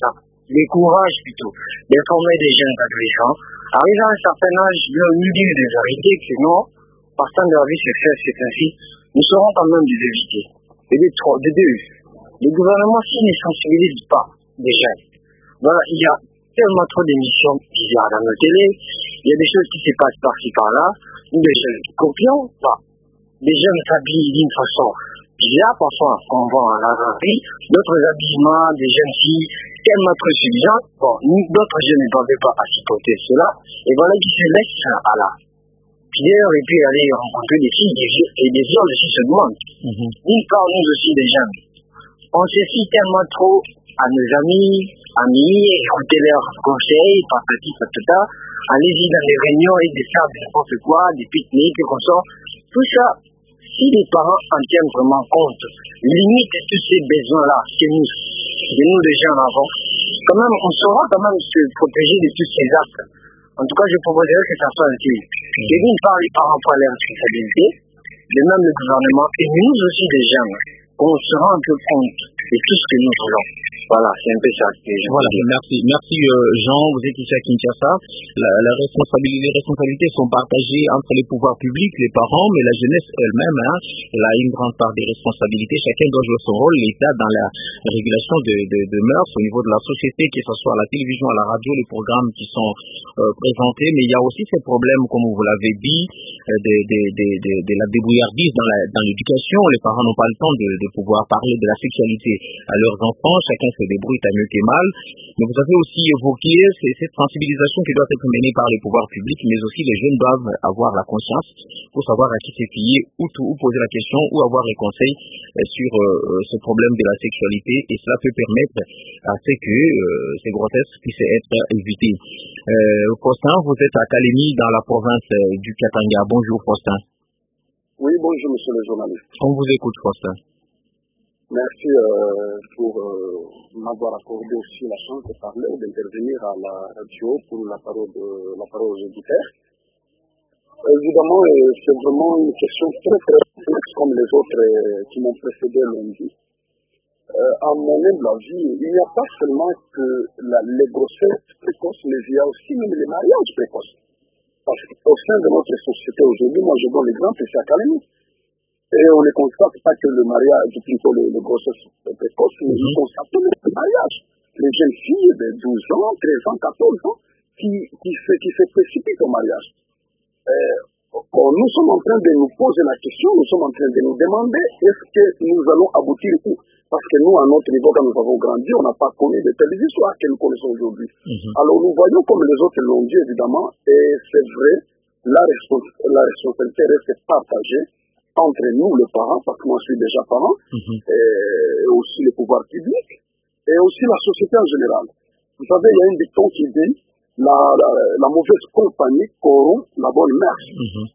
les courages plutôt, d'informer des jeunes adolescents. Arrivé à un certain âge, nous dire des vérités que non, partant de la vie sexuelle, c'est ainsi, nous serons quand même des évités. Et des deux. Le gouvernement, s'il ne sensibilise pas des jeunes, voilà, il y a tellement trop d'émissions qu'il y a dans nos télés, il y a des choses qui se passent par-ci par-là, des jeunes qui copient pas. Des jeunes s'habillent d'une façon bizarre, parfois qu'on voit à la rue, d'autres habillements, des jeunes filles tellement trop suffisantes. Bon, d'autres jeunes ne peuvent pas à supporter cela, et voilà qu'ils se laissent à la pierre et puis aller rencontrer des filles et des hommes aussi se demandent. D'une part, nous aussi des jeunes, on se fie tellement trop à nos amis, écouter leurs conseils, patati patata, allez-y dans des réunions et des salles, n'importe quoi, des pique-niques et comme ça. Tout ça, si les parents en tiennent vraiment compte, limitent tous ces besoins-là chez nous les gens avant, quand même, on saura quand même se protéger de tous ces actes. En tout cas, je proposerais que ça soit ainsi. Et d'une part, les parents prennent leurs responsabilités, de même le gouvernement, et nous aussi des jeunes, qu'on se rend un peu compte de tout ce que nous voulons. Voilà, c'est un peu ça que je voilà, merci Jean, vous êtes ici à Kinshasa. Les responsabilités sont partagées entre les pouvoirs publics, les parents, mais la jeunesse elle-même, elle a une grande part des responsabilités. Chacun doit jouer son rôle, l'État dans la régulation de mœurs au niveau de la société, que ce soit à la télévision, à la radio, les programmes qui sont présentés, mais il y a aussi ces problèmes, comme vous l'avez dit, de la débrouillardise dans l'éducation. Les parents n'ont pas le temps de pouvoir parler de la sexualité à leurs enfants, chacun se débrouille tant mieux que mal. Mais vous avez aussi évoqué cette sensibilisation qui doit être menée par les pouvoirs publics, mais aussi les jeunes doivent avoir la conscience pour savoir à qui se fier, où poser la question, ou avoir les conseils sur ce problème de la sexualité, et cela peut permettre à ce que ces grossesses puissent être évitées. Faustin, vous êtes à Kalemi dans la province du Katanga. Bonjour Faustin. Oui, bonjour monsieur le journaliste. On vous écoute Faustin. Merci pour m'avoir accordé aussi la chance de parler ou d'intervenir à la radio pour la parole aux auditeurs. Évidemment, c'est vraiment une question très très complexe comme les autres qui m'ont précédé l'ont dit. À mon humble avis, il n'y a pas seulement que les grossesses précoces, mais il y a aussi même les mariages précoces. Parce qu'au sein de notre société aujourd'hui, moi je donne l'exemple, c'est à Kalemi. Et on ne constate pas que le mariage, plutôt le grossesse précoce, mais on constate le mariage. Les jeunes filles de 12 ans, 13 ans, 14 ans, qui se précipitent au mariage. Nous sommes en train de nous poser la question, nous sommes en train de nous demander est-ce que nous allons aboutir où? Parce que nous, à notre niveau, quand nous avons grandi, on n'a pas connu de telles histoires que nous connaissons aujourd'hui. Alors nous voyons comme les autres l'ont dit évidemment, et c'est vrai, la responsabilité reste partagée entre nous, les parents, parce que moi je suis déjà parent, et aussi les pouvoirs publics, et aussi la société en général. Vous savez, il y a un dicton qui dit la mauvaise compagnie corrompt la bonne mère.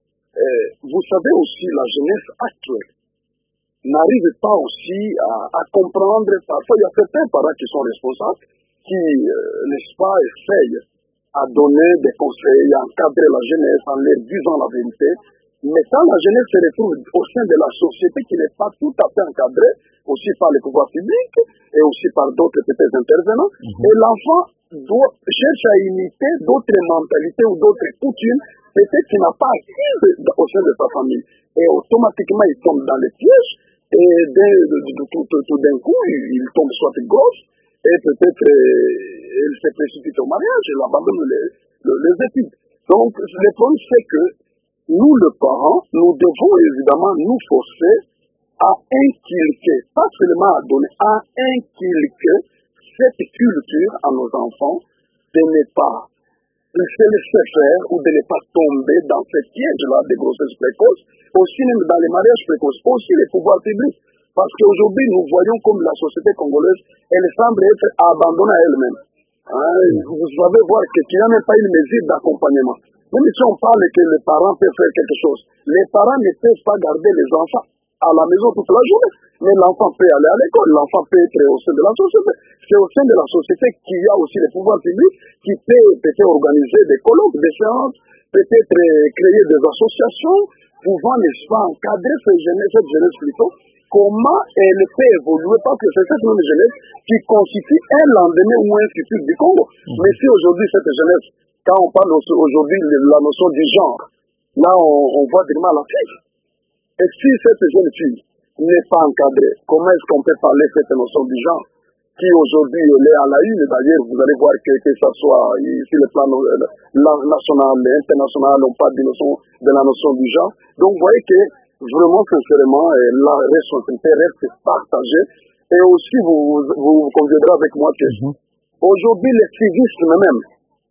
Vous savez aussi, la jeunesse actuelle n'arrive pas aussi à comprendre, parfois il y a certains parents qui sont responsables, qui, n'est-ce pas, essayent à donner des conseils, à encadrer la jeunesse en leur disant la vérité. Mais quand la jeunesse se retrouve au sein de la société qui n'est pas tout à fait encadrée, aussi par les pouvoirs publics et aussi par d'autres peut-être intervenants, et l'enfant cherche à imiter d'autres mentalités ou d'autres coutumes, peut-être qu'il n'a pas acquis au sein de sa famille. Et automatiquement, il tombe dans les pièges, et tout d'un coup, il tombe soit grosse, et peut-être il se précipite au mariage, il abandonne les études. Donc, le problème, c'est que nous, les parents, nous devons évidemment nous forcer à inculquer, pas seulement à donner, à inculquer cette culture à nos enfants de ne pas se laisser faire ou de ne pas tomber dans ce piège-là des grossesses précoces, aussi même dans les mariages précoces, aussi les pouvoirs publics. Parce qu'aujourd'hui, nous voyons comme la société congolaise, elle semble être abandonnée à elle-même. Vous savez voir qu'il n'y a même pas une mesure d'accompagnement. Même si on parle que les parents peuvent faire quelque chose, les parents ne peuvent pas garder les enfants à la maison toute la journée. Mais l'enfant peut aller à l'école, l'enfant peut être au sein de la société. C'est au sein de la société qu'il y a aussi les pouvoirs publics qui peuvent peut-être organiser des colloques, des séances, peut-être créer des associations pouvant, n'est-ce pas, encadrer cette jeunesse plutôt, comment elle peut évoluer, parce que c'est cette même jeunesse qui constitue un lendemain ou un futur du Congo. Mais si aujourd'hui, cette jeunesse, quand on parle aujourd'hui de la notion du genre, là on voit vraiment la fille. Et si cette jeune fille n'est pas encadrée, comment est-ce qu'on peut parler de cette notion du genre qui aujourd'hui elle est à la une? D'ailleurs, vous allez voir que ce soit ici le plan national et international, on parle de la notion du genre. Donc vous voyez que vraiment, sincèrement, la responsabilité reste partagée. Et aussi, vous conviendrez avec moi que aujourd'hui, le civisme même,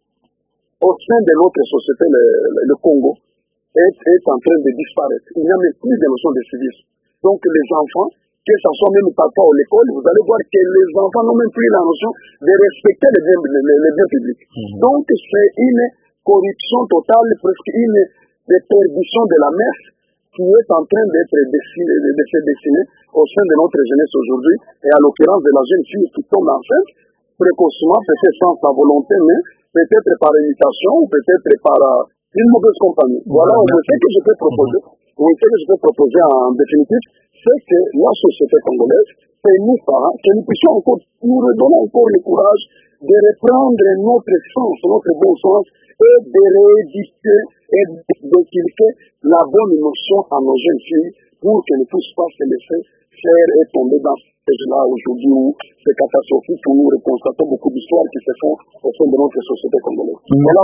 au sein de notre société, le Congo, est en train de disparaître. Il n'y a même plus de notion de civisme. Donc les enfants, que ce soit même parfois à l'école, vous allez voir que les enfants n'ont même plus la notion de respecter les biens publics. Donc c'est une corruption totale, presque une déperdition de la messe qui est en train de se dessiner au sein de notre jeunesse aujourd'hui, et à l'occurrence de la jeune fille qui tombe enceinte, précocement, peut-être sans sa volonté, mais peut-être par imitation ou peut-être par une mauvaise compagnie. Voilà, ce que je peux proposer. Oui, ce que je peux proposer en définitive, c'est que la société congolaise, c'est nous parents, que nous puissions encore nous redonner encore le courage de reprendre notre sens, notre bon sens, et de rééditer et d'inculquer la bonne notion à nos jeunes filles pour qu'elles ne puissent pas se laisser faire et tomber dans là aujourd'hui où c'est catastrophique, où nous constatons beaucoup d'histoires qui se font au sein de notre société congolaise. Voilà,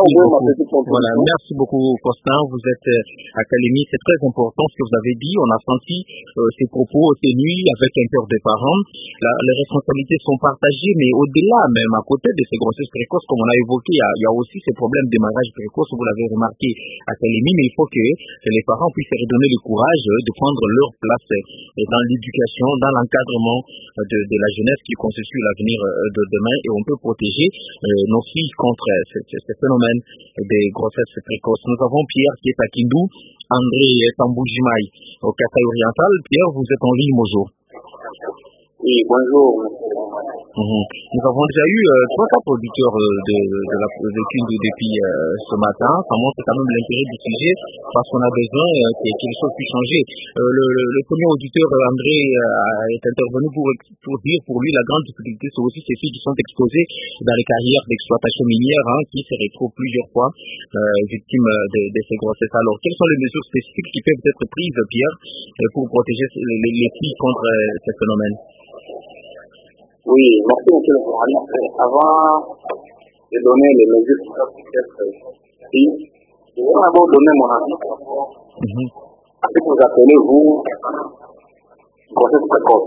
merci beaucoup, Constant. Vous êtes académique, c'est très important ce que vous avez dit. On a senti ces propos ténus avec un cœur de parents. Les responsabilités sont partagées, mais au-delà, même à côté de ces grossesses précoces, comme on a évoqué, il y a aussi ces problèmes de mariage précoce, vous l'avez remarqué à Kalemi, mais il faut que les parents puissent se redonner le courage de prendre leur place dans l'éducation, dans l'encadrement de la jeunesse qui constitue l'avenir de demain, et on peut protéger nos filles contre ce phénomène des grossesses précoces. Nous avons Pierre qui est à Kindu, André Tamboujimaï au Kasaï oriental. Pierre, vous êtes en ligne, bonjour. Oui, bonjour. Nous avons déjà eu 3-4 auditeurs de Kindu depuis ce matin. Ça montre quand même l'intérêt du sujet parce qu'on a besoin que les choses puissent changer. Le premier auditeur, André, est intervenu pour dire pour lui la grande difficulté, c'est aussi ces filles qui sont exposées dans les carrières d'exploitation minière, qui se retrouvent plusieurs fois victimes de ces grossesses. Alors, quelles sont les mesures spécifiques qui peuvent être prises, Pierre, pour protéger les filles contre ces phénomènes? Oui, merci monsieur le journaliste. Avant de donner les mesures qui peuvent être prises, je vais d'abord donner mon avis à ce que vous appelez, vous, grossesse précoce.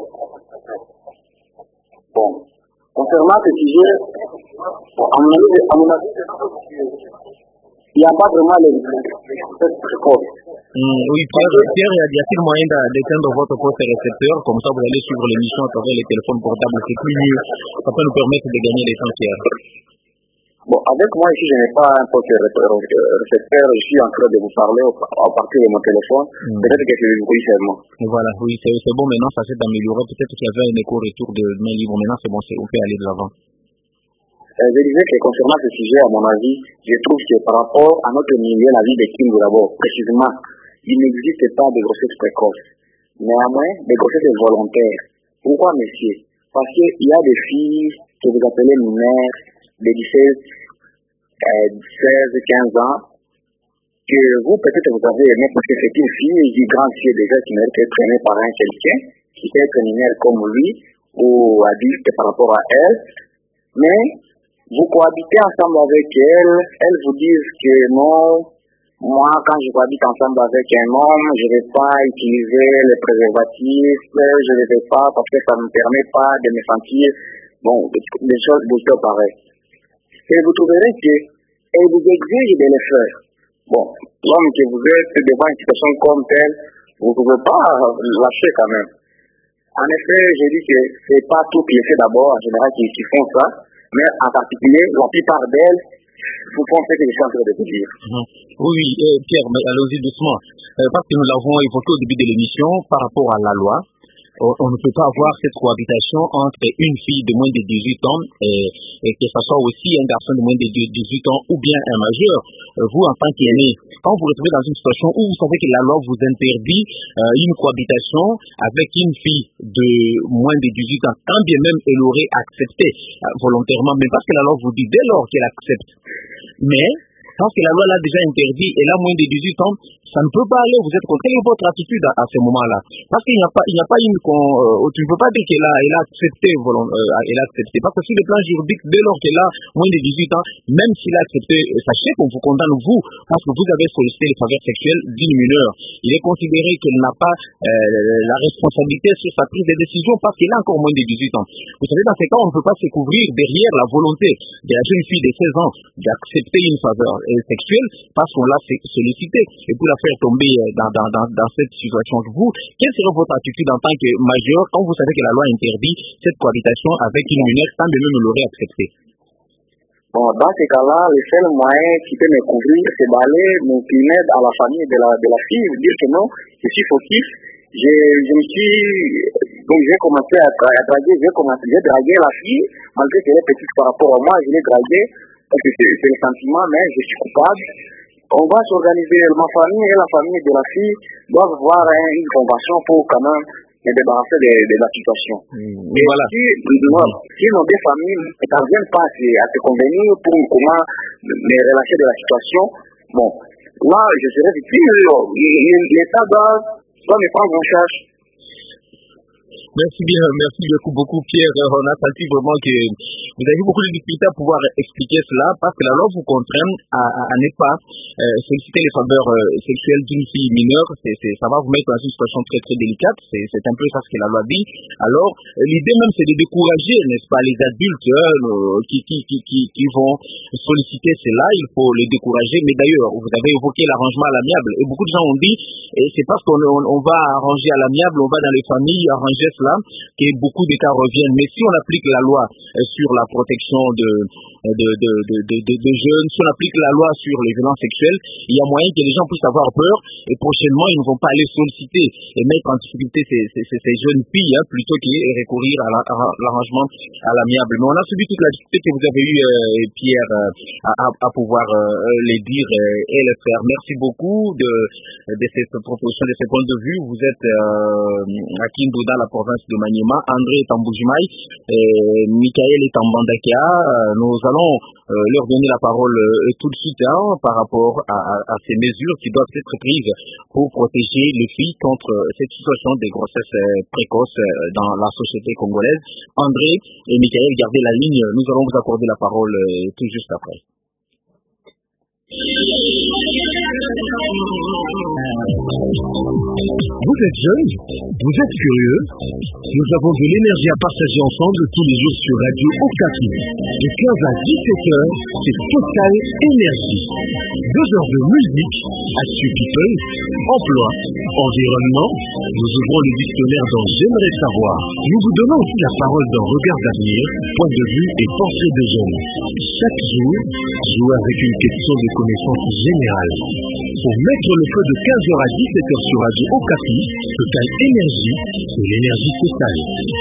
Bon, concernant ce sujet, à mon avis, il n'y a pas vraiment les grossesses précoces. Oui, Pierre, y a-t-il moyen d'éteindre votre poste récepteur? Comme ça, vous allez suivre l'émission à travers les téléphones portables. C'est plus mieux. Ça peut nous permettre de gagner des temps, Pierre. Bon, avec moi ici, je n'ai pas un poste récepteur. Je suis en train de vous parler à partir de mon téléphone. Peut-être que je vais vous dire seulement. Voilà, oui, c'est bon. Maintenant, ça s'est amélioré. Peut-être qu'il y avait un écho-retour de main libre. Maintenant, c'est bon, on peut aller de l'avant. Je disais que concernant ce sujet, à mon avis, je trouve que par rapport à notre milieu, la vie des Kindu d'abord, précisément, il n'existe pas de grossesse précoce. Néanmoins, des grossesses volontaires. Pourquoi, monsieur? Parce qu'il y a des filles que vous appelez mineures, de 16, 15 ans, que vous, peut-être, vous avez aimé parce que c'est une fille, une grande fille déjà qui mérite d'être aimée par un quelqu'un, qui peut être mineure comme lui, ou adulte par rapport à elle. Mais, vous cohabitez ensemble avec elle, elles vous disent que non, moi, quand je cohabite ensemble avec un homme, je ne vais pas utiliser les préservatifs, je ne vais pas parce que ça ne me permet pas de me sentir, des choses pareilles. Et vous trouverez qu'elle vous exige de les faire. Bon, l'homme que vous êtes devant une situation comme telle, vous ne pouvez pas lâcher quand même. En effet, j'ai dit que ce n'est pas toutes les filles d'abord, en général, qui font ça. Mais en particulier, la plupart d'elles vous font ce que je suis en train de vous dire. Oui, Pierre, mais allons-y doucement. Parce que nous l'avons évoqué au début de l'émission, par rapport à la loi, on ne peut pas avoir cette cohabitation entre une fille de moins de 18 ans et que ce soit aussi un garçon de moins de 18 ans ou bien un majeur. Vous, en tant qu'aîné, quand vous vous retrouvez dans une situation où vous savez que la loi vous interdit une cohabitation avec une fille de moins de 18 ans, quand bien même elle aurait accepté volontairement, mais parce que la loi vous dit dès lors qu'elle accepte. Mais parce que la loi l'a déjà interdit, elle a moins de 18 ans, ça ne peut pas aller, vous êtes contre. Quelle est votre attitude à ce moment-là? Parce qu'il n'y a pas une... tu ne peux pas dire qu'elle a accepté, elle a accepté. Parce que sur le plan juridique, dès lors qu'elle a moins de 18 ans, même s'il a accepté, sachez qu'on vous condamne, vous, parce que vous avez sollicité les faveurs sexuelles d'une mineure. Il est considéré qu'elle n'a pas la responsabilité sur sa prise de décision parce qu'elle a encore moins de 18 ans. Vous savez, dans ces cas, on ne peut pas se couvrir derrière la volonté de la jeune fille de 16 ans d'accepter une faveur sexuelle parce qu'on l'a sollicité. Et pour la faire tomber dans cette situation, vous, quelle serait votre attitude en tant que majeur quand vous savez que la loi interdit cette cohabitation avec une mineure quand même vous l'aurez accepté? Bon, dans ces cas-là, le seul moyen qui peut me couvrir, c'est d'aller m'incliner à la famille de la fille, dire que non, je suis fautif. J'ai commencé à draguer, j'ai dragué la fille, malgré qu'elle est petite par rapport à moi, je l'ai draguée, parce que c'est le sentiment, mais je suis coupable. On va s'organiser, ma famille et la famille de la fille doivent voir une convention pour quand même se débarrasser de la situation. Et voilà. Si nos deux familles ne parviennent pas à se convenir pour comment les relâcher de la situation, bon, là, je serais victime, l'État doit me prendre en charge. Merci beaucoup Pierre. On a senti vraiment que vous avez beaucoup de difficultés à pouvoir expliquer cela parce que la loi vous contraint à ne pas solliciter les faveurs sexuelles d'une fille mineure. Ça va vous mettre dans une situation très très délicate. C'est un peu ça ce que la loi dit. Alors l'idée même c'est de décourager, n'est-ce pas, les adultes qui vont solliciter cela. Il faut les décourager. Mais d'ailleurs, vous avez évoqué l'arrangement à l'amiable et beaucoup de gens ont dit c'est parce qu'on va arranger à l'amiable, on va dans les familles arranger cela que beaucoup de cas reviennent. Mais si on applique la loi sur la protection de jeunes, si on applique la loi sur les violences sexuelles, il y a moyen que les gens puissent avoir peur et prochainement ils ne vont pas aller solliciter et mettre en difficulté ces jeunes filles plutôt que recourir à l'arrangement à l'amiable. Mais on a subi toute la difficulté que vous avez eue, Pierre, à pouvoir les dire et les faire. Merci beaucoup de cette proposition, de ce point de vue. Vous êtes à Kindu dans la province de Maniema, André est en Bujimaï, Michael est en Bandakia. Nous allons leur donner la parole tout de suite par rapport à ces mesures qui doivent être prises pour protéger les filles contre cette situation des grossesses précoces dans la société congolaise. André et Michael, gardez la ligne, nous allons vous accorder la parole tout juste après. Vous êtes jeune, vous êtes curieux, nous avons de l'énergie à partager ensemble tous les jours sur Radio Okapi. De 15 à 17 heures, c'est Total Énergie. 2 heures de musique, Action People, emploi, environnement. Nous ouvrons le dictionnaire dans J'aimerais savoir. Nous vous donnons aussi la parole dans Regard d'avenir, point de vue et portrait de jeunes. Chaque jour, jouez avec une question de connaissance générale. Pour mettre le feu de 15h à 17h sur Radio Okapi, Total Énergie, c'est l'énergie totale.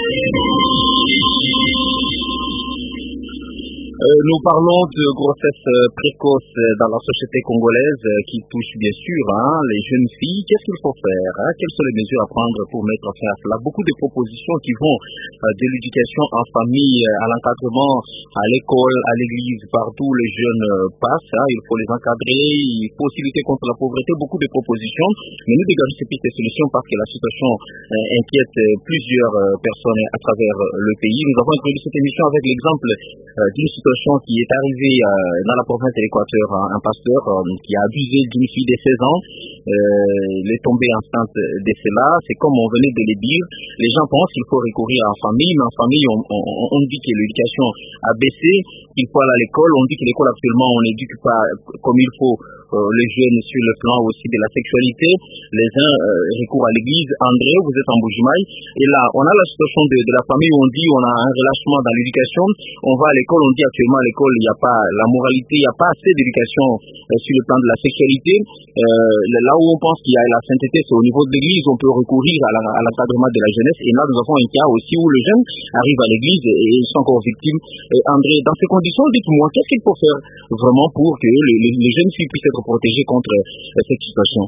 Nous parlons de grossesse précoce dans la société congolaise qui touche bien sûr les jeunes filles. Qu'est-ce qu'il faut faire? Quelles sont les mesures à prendre pour mettre fin à cela? Beaucoup de propositions qui vont de l'éducation en famille à l'encadrement à l'école, à l'église, partout les jeunes passent. Il faut les encadrer, il faut aussi lutter contre la pauvreté. Beaucoup de propositions, mais nous dégageons ces pistes et solutions parce que la situation inquiète plusieurs personnes à travers le pays. Nous avons introduit cette émission avec l'exemple d'une situation qui est arrivée dans la province de l'Équateur, un pasteur qui a abusé d'une fille de 16 ans, elle est tombée enceinte de cela. C'est comme on venait de le dire, les gens pensent qu'il faut recourir à la famille, mais en famille on dit que l'éducation a baissé, qu'il faut aller à l'école, on dit que l'école actuellement on n'éduque pas comme il faut les jeunes sur le plan aussi de la sexualité. Les uns recourent à l'église. André, vous êtes en Bujimaï, et là on a la situation de la famille où on dit on a un relâchement dans l'éducation. On va à l'école, on dit actuellement à l'école il n'y a pas la moralité, il n'y a pas assez d'éducation sur le plan de la sexualité. Là où on pense qu'il y a la sainteté, c'est au niveau de l'église, on peut recourir à l'encadrement de la jeunesse. Et là, nous avons un cas aussi où le jeune arrive à l'église et ils sont encore victimes. André, dans ces conditions, dites-moi, qu'est-ce qu'il faut faire vraiment pour que les jeunes filles puissent être protégées contre cette situation?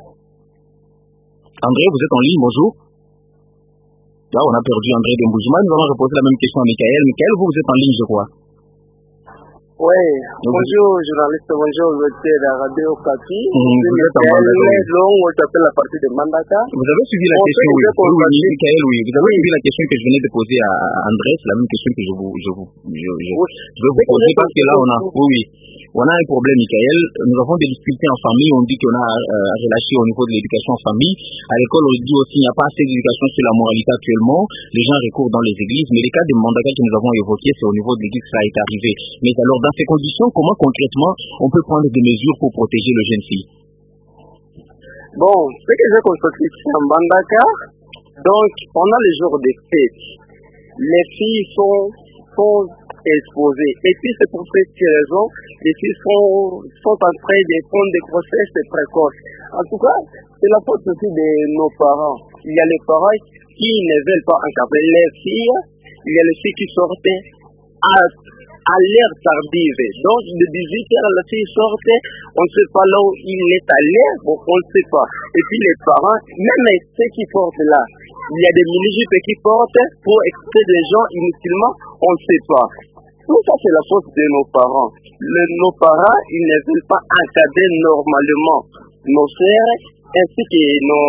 André, vous êtes en ligne, bonjour. Là, on a perdu André de Mboujima. Nous allons reposer la même question à Michael. Michael, vous êtes en ligne, je crois. Oui, bonjour journaliste, bonjour auditeur de la radio Okapi. Vous êtes en Mandaka. On s'appelle la partie de Mandaka. Vous avez suivi la question, oui. Michael, oui. Vous avez suivi la question que je venais de poser à André. C'est la même question que je vais vous poser parce que là, on a un problème, Michael. Nous avons des difficultés en famille. On dit qu'on a relâché au niveau de l'éducation en famille. À l'école, on dit aussi qu'il n'y a pas assez d'éducation sur la moralité actuellement. Les gens recourent dans les églises. Mais les cas de Mandaka que nous avons évoqués, c'est au niveau de l'église que ça est arrivé. Mais alors, dans ces conditions, comment concrètement on peut prendre des mesures pour protéger le jeune fille? Bon, ce que j'ai constaté ici en Mandaka, donc pendant les jours des fêtes, les filles sont exposées. Et puis c'est pour cette raison, les filles sont en train de prendre des grossesses précoces. En tout cas, c'est la faute aussi de nos parents. Il y a les parents qui ne veulent pas encadrer les filles, il y a les filles qui sortent à l'heure tardive. Donc, de 18h, la fille sortait, on ne sait pas là où il est à l'heure, bon, on ne sait pas. Et puis les parents, même ceux qui portent là, il y a des mini-jupes qui portent pour exciter des gens inutilement, on ne sait pas. Tout ça, c'est la faute de nos parents. Nos parents, ils ne veulent pas encadrer normalement nos sœurs ainsi que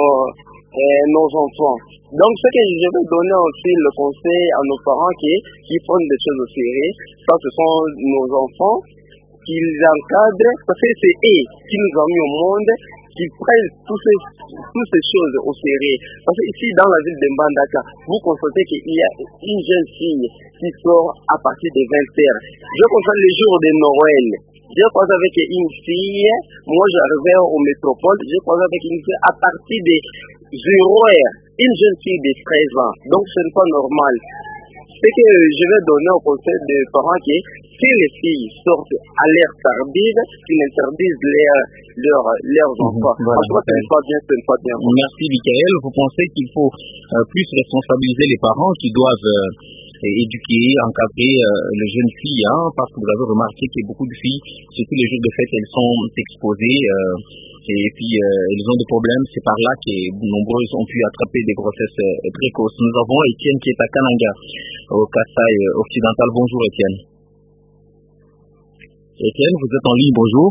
nos enfants. Donc, ce que je vais donner aussi le conseil à nos parents qui font des choses au sérieux, ça, ce sont nos enfants, qu'ils encadrent, parce que c'est eux qui nous ont mis au monde, qui prennent toutes ces choses au sérieux. Parce que ici, dans la ville de Mbandaka, vous constatez qu'il y a une jeune fille qui sort à partir de 20h. Je constate les jours de Noël. Je crois avec une fille, moi j'arrivais au métropole, je crois avec une fille à partir de 0h, une jeune fille de 13 ans. Donc ce n'est pas normal. Ce que je vais donner au conseil des parents qui est, si les filles sortent à l'heure tardive, qu'ils interdisent leurs enfants. Voilà, ce n'est pas bien. Merci Michael. Vous pensez qu'il faut plus responsabiliser les parents qui doivent éduquer, encadrer les jeunes filles, parce que vous avez remarqué que beaucoup de filles, surtout les jours de fête, elles sont exposées et puis elles ont des problèmes. C'est par là que nombreuses ont pu attraper des grossesses précoces. Nous avons Étienne qui est à Kananga, au Kasaï occidental. Bonjour Étienne. Étienne, vous êtes en ligne, bonjour.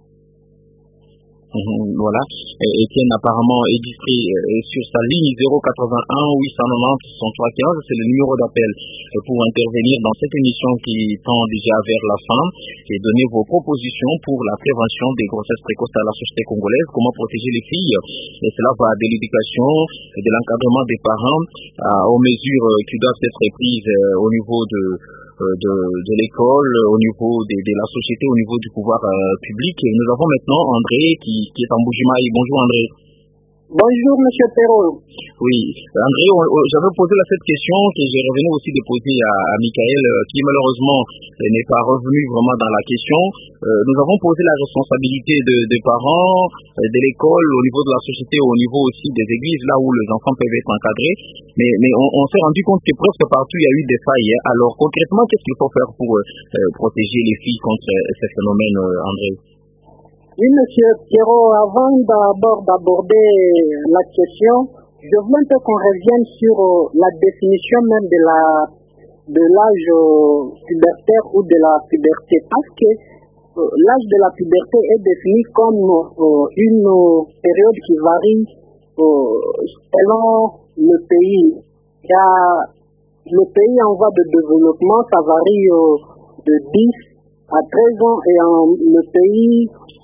Voilà. Étienne apparemment est distrait sur sa ligne 081 890 103 15. C'est le numéro d'appel pour intervenir dans cette émission qui tend déjà vers la fin et donner vos propositions pour la prévention des grossesses précoces à la société congolaise. Comment protéger les filles? Et cela va de l'éducation, de l'encadrement des parents aux mesures qui doivent être prises au niveau de l'école, au niveau de la société, au niveau du pouvoir public. Et nous avons maintenant André qui est en Mboujima. Bonjour André. Bonjour Monsieur Perrault. Oui, André, j'avais posé cette question que j'ai revenu aussi de poser à Michael, qui malheureusement n'est pas revenu vraiment dans la question. Nous avons posé la responsabilité des parents, de l'école, au niveau de la société, au niveau aussi des églises, là où les enfants peuvent être encadrés. Mais on s'est rendu compte que presque partout il y a eu des failles. Alors concrètement, qu'est-ce qu'il faut faire pour protéger les filles contre ces phénomènes, André? Oui, Monsieur Pierrot, avant d'aborder la question, je veux un peu qu'on revienne sur la définition même de l'âge pubertaire ou de la puberté, parce que l'âge de la puberté est défini comme une période qui varie selon le pays. Il y a le pays en voie de développement, ça varie de 10 à 13 ans, et le pays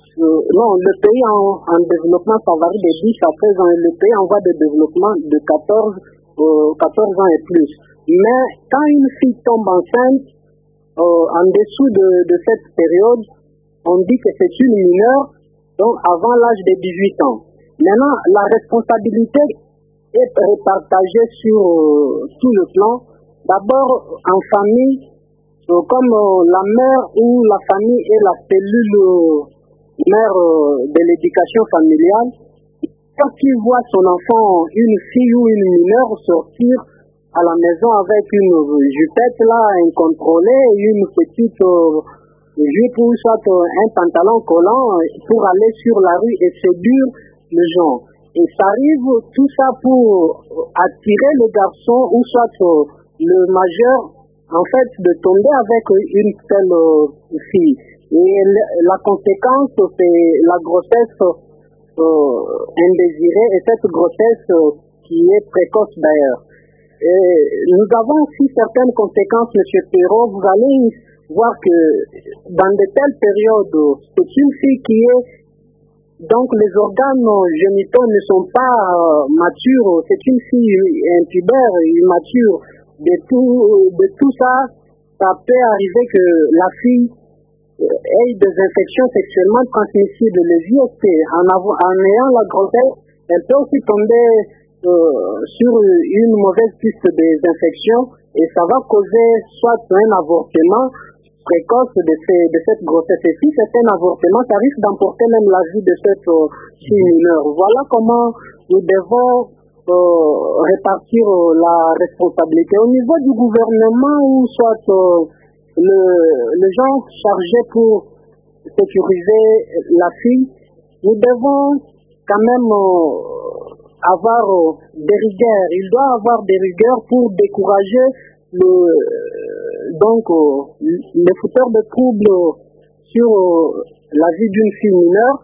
en développement, ça varie de 10 à 13 ans, et le pays en voie de développement de 14 ans et plus. Mais quand une fille tombe enceinte, en dessous de cette période, on dit que c'est une mineure, donc avant l'âge de 18 ans. Maintenant, la responsabilité est partagée sur tout le plan. D'abord, en famille, comme la mère ou la famille est la cellule mère de l'éducation familiale, quand il voit son enfant, une fille ou une mineure sortir à la maison avec une jupette là, incontrôlée, une petite jupe ou soit un pantalon collant pour aller sur la rue et séduire les gens. Et ça arrive tout ça pour attirer le garçon ou soit le majeur, en fait, de tomber avec une telle fille. Et la conséquence, c'est la grossesse indésirée et cette grossesse qui est précoce d'ailleurs. Nous avons aussi certaines conséquences, M. Perrault. Vous allez voir que dans de telles périodes, c'est une fille qui est, donc les organes génitaux ne sont pas matures, c'est une fille impubère, immature. De tout ça, ça peut arriver que la fille ait des infections sexuellement transmissibles, les IST. En ayant la grossesse, elle peut aussi tomber sur une mauvaise piste des infections et ça va causer soit un avortement précoce de cette grossesse. Et si c'est un avortement, ça risque d'emporter même la vie de cette fille mineure. Voilà comment nous devons répartir la responsabilité. Au niveau du gouvernement ou soit les gens chargés pour sécuriser la fille, nous devons quand même avoir des rigueurs. Il doit avoir des rigueurs pour décourager les fauteurs de troubles sur la vie d'une fille mineure,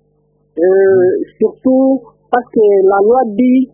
surtout parce que la loi dit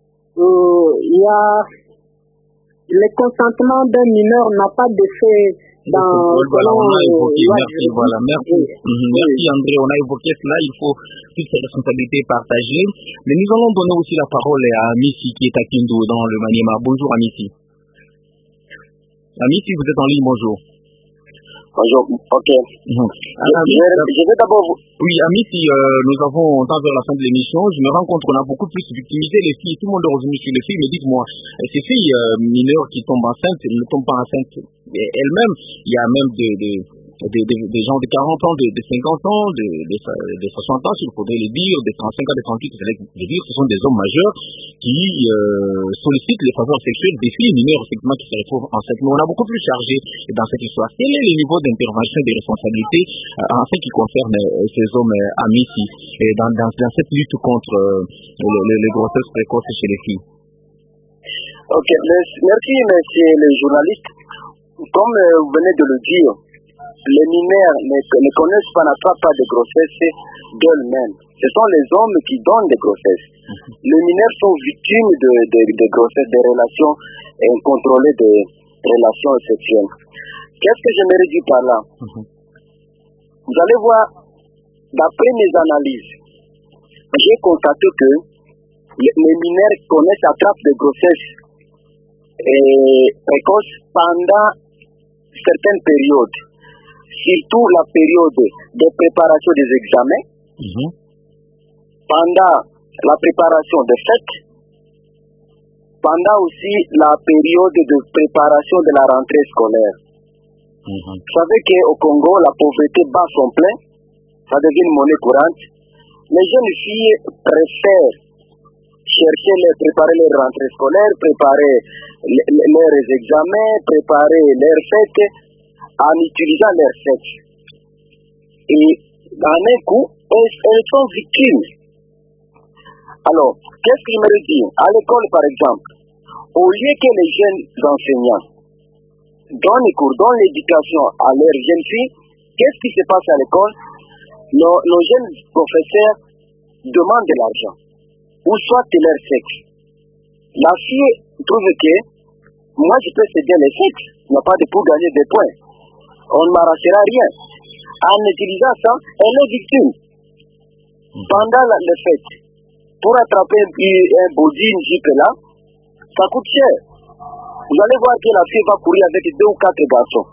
le consentement d'un mineur n'a pas d'effet dans... Voilà, on a évoqué, merci André, on a évoqué cela, il faut toutes ces responsabilités partagées. Mais nous allons donner aussi la parole à Amissi qui est à Kindu dans le Maniema. Bonjour Amissi. Amissi, vous êtes en ligne, bonjour. Bonjour, ok. Je vais d'abord vous... Oui, Amissi, nous avons tend vers la fin de l'émission. Je me rends compte qu'on a beaucoup plus victimisé les filles. Tout le monde est revenu sur les filles, mais dites-moi, ces filles mineures qui tombent enceintes, elles ne tombent pas enceintes elles-mêmes. Il y a même des gens de 40 ans, de 50 ans, de 60 ans, s'il faudrait le dire, de 35 ans, de 38, il faudrait le dire, ce sont des hommes majeurs qui sollicitent les faveurs sexuelles des filles mineures, effectivement, qui se retrouvent enceintes. Mais on a beaucoup plus chargé dans cette histoire. Quel est le niveau d'intervention et de responsabilité en ce qui concerne ces hommes Amissi et dans cette lutte contre les grossesses précoces chez les filles? Ok, merci, monsieur le journaliste. Comme vous venez de le dire, les mineurs ne connaissent pas, n'attrapent pas de grossesse d'elles-mêmes. Ce sont les hommes qui donnent des grossesses. Les mineurs sont victimes de grossesses, des relations incontrôlées, des relations sexuelles. Qu'est-ce que j'aimerais dire par là? Vous allez voir, d'après mes analyses, j'ai constaté que les mineurs connaissent, attrapent des grossesses précoces pendant certaines périodes. Surtout la période de préparation des examens, pendant la préparation des fêtes, pendant aussi la période de préparation de la rentrée scolaire. Vous savez qu'au Congo, la pauvreté bat son plein, ça devient une monnaie courante. Les jeunes filles préfèrent préparer les rentrées scolaires, préparer leurs examens, préparer leurs fêtes, en utilisant leur sexe. Et dans un coup, elles sont victimes. Alors, qu'est-ce que je me dire? À l'école, par exemple, au lieu que les jeunes enseignants donnent les cours, donnent l'éducation à leurs jeunes filles, qu'est-ce qui se passe à l'école? Nos jeunes professeurs demandent de l'argent, ou soit de leur sexe. La fille trouve que moi je peux céder le sexe, il n'y a pas de pour gagner des points. On ne m'arrachera rien. En utilisant ça, elle est victime. Pendant les fêtes, pour attraper un body, une jupe là, ça coûte cher. Vous allez voir que la fille va courir avec 2 ou 4 garçons.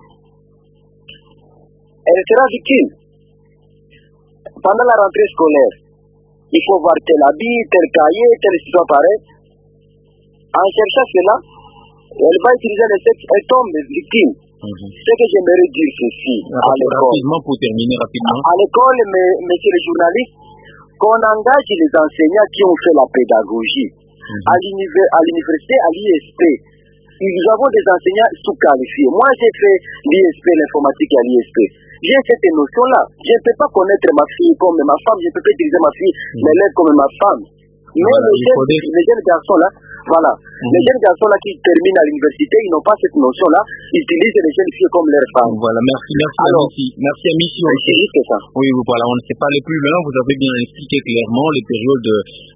Elle sera victime. Pendant la rentrée scolaire, il faut voir tel habit, tel cahier, tel histoire pareil. En cherchant cela, elle va utiliser le sexe, elle tombe victime. Ce que j'aimerais dire ceci à l'école. Pour terminer rapidement. À l'école, monsieur le journaliste, qu'on engage les enseignants qui ont fait la pédagogie. À l'université, à l'ISP, nous avons des enseignants sous-qualifiés. Moi, j'ai fait l'ISP, l'informatique à l'ISP. J'ai cette notion-là. Je ne peux pas connaître ma fille comme ma femme, je ne peux pas utiliser ma fille, l'élève comme ma femme. Mais voilà, les jeunes garçons-là, voilà, les jeunes garçons-là qui terminent à l'université, ils n'ont pas cette notion-là, ils utilisent les jeunes filles comme leurs femmes. Voilà, merci Amici. C'est juste ça. Oui, voilà, on ne sait pas aller plus loin, vous avez bien expliqué clairement les périodes,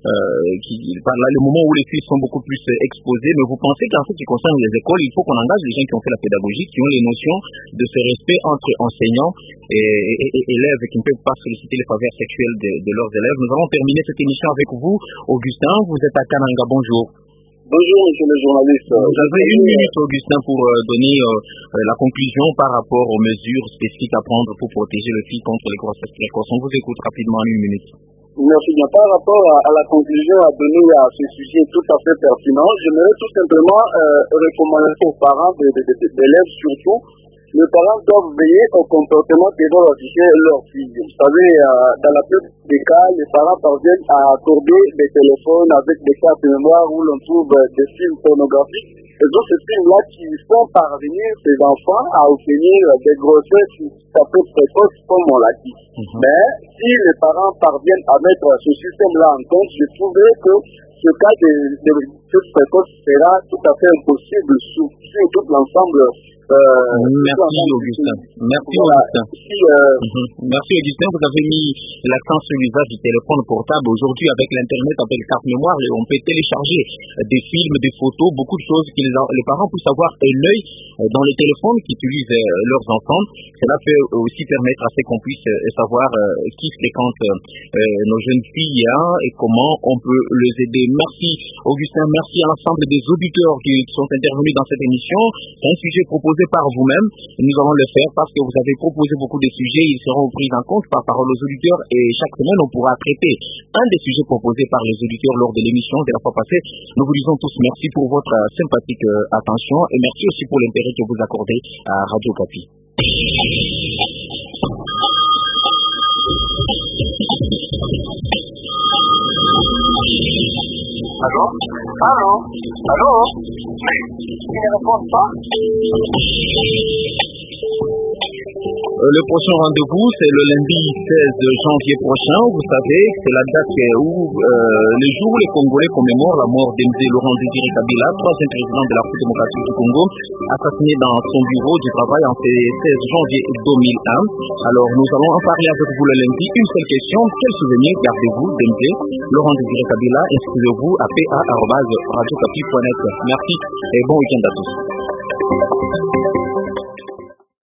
le moment où les filles sont beaucoup plus exposées, mais vous pensez qu'en ce qui concerne les écoles, il faut qu'on engage les gens qui ont fait la pédagogie, qui ont les notions de ce respect entre enseignants et élèves, qui ne peuvent pas solliciter les faveurs sexuelles de leurs élèves. Nous allons terminer cette émission avec vous. Augustin, vous êtes à Kananga, bonjour. Bonjour, monsieur le journaliste. Vous avez une minute, Augustin, pour donner la conclusion par rapport aux mesures spécifiques à prendre pour protéger les filles contre les grossesses précoces. On vous écoute rapidement en une minute. Merci bien. Par rapport à la conclusion à donner à ce sujet tout à fait pertinent, j'aimerais tout simplement recommander aux parents d'élèves surtout. Les parents doivent veiller au comportement que doivent afficher leurs filles. Vous savez, dans la plupart des cas, les parents parviennent à accorder des téléphones avec des cartes de mémoire où l'on trouve des films pornographiques. Et donc, ces films-là qui font parvenir ces enfants à obtenir des grossesses un peu précoces, comme on l'a dit. Mais si les parents parviennent à mettre ce système-là en compte, je trouverais que ce cas de grossesse précoce sera tout à fait impossible sur tout l'ensemble. Merci Augustin. Merci Augustin. Merci Augustin. Vous avez mis l'accent sur l'usage du téléphone portable. Aujourd'hui, avec l'internet, avec les cartes mémoire, on peut télécharger des films, des photos, beaucoup de choses que les parents puissent avoir un œil dans les téléphones qu'utilisent leurs enfants. Cela peut aussi permettre à ce qu'on puisse savoir qui fréquente nos jeunes filles et comment on peut les aider. Merci Augustin. Merci à l'ensemble des auditeurs qui sont intervenus dans cette émission. C'est un sujet proposé par vous-même. Nous allons le faire parce que vous avez proposé beaucoup de sujets. Ils seront pris en compte par parole aux auditeurs et chaque semaine on pourra traiter un des sujets proposés par les auditeurs lors de l'émission de la fois passée. Nous vous disons tous merci pour votre sympathique attention et merci aussi pour l'intérêt que vous accordez à Radio Okapi. Allô? Allô? Allô? Mais ils ne répondent pas. Le prochain rendez-vous, c'est le lundi 16 janvier prochain. Vous savez, c'est la date où le jour où les Congolais commémorent la mort d'Mzé Laurent Désiré Kabila, troisième président de la République démocratique du Congo, assassiné dans son bureau du travail en 16 janvier 2001. Alors, nous allons en parler avec vous le lundi. Une seule question, quel souvenir gardez-vous d'Mzé Laurent Désiré Kabila? Inscrivez-vous à pa@radiocapi.net. Merci et bon week-end à tous.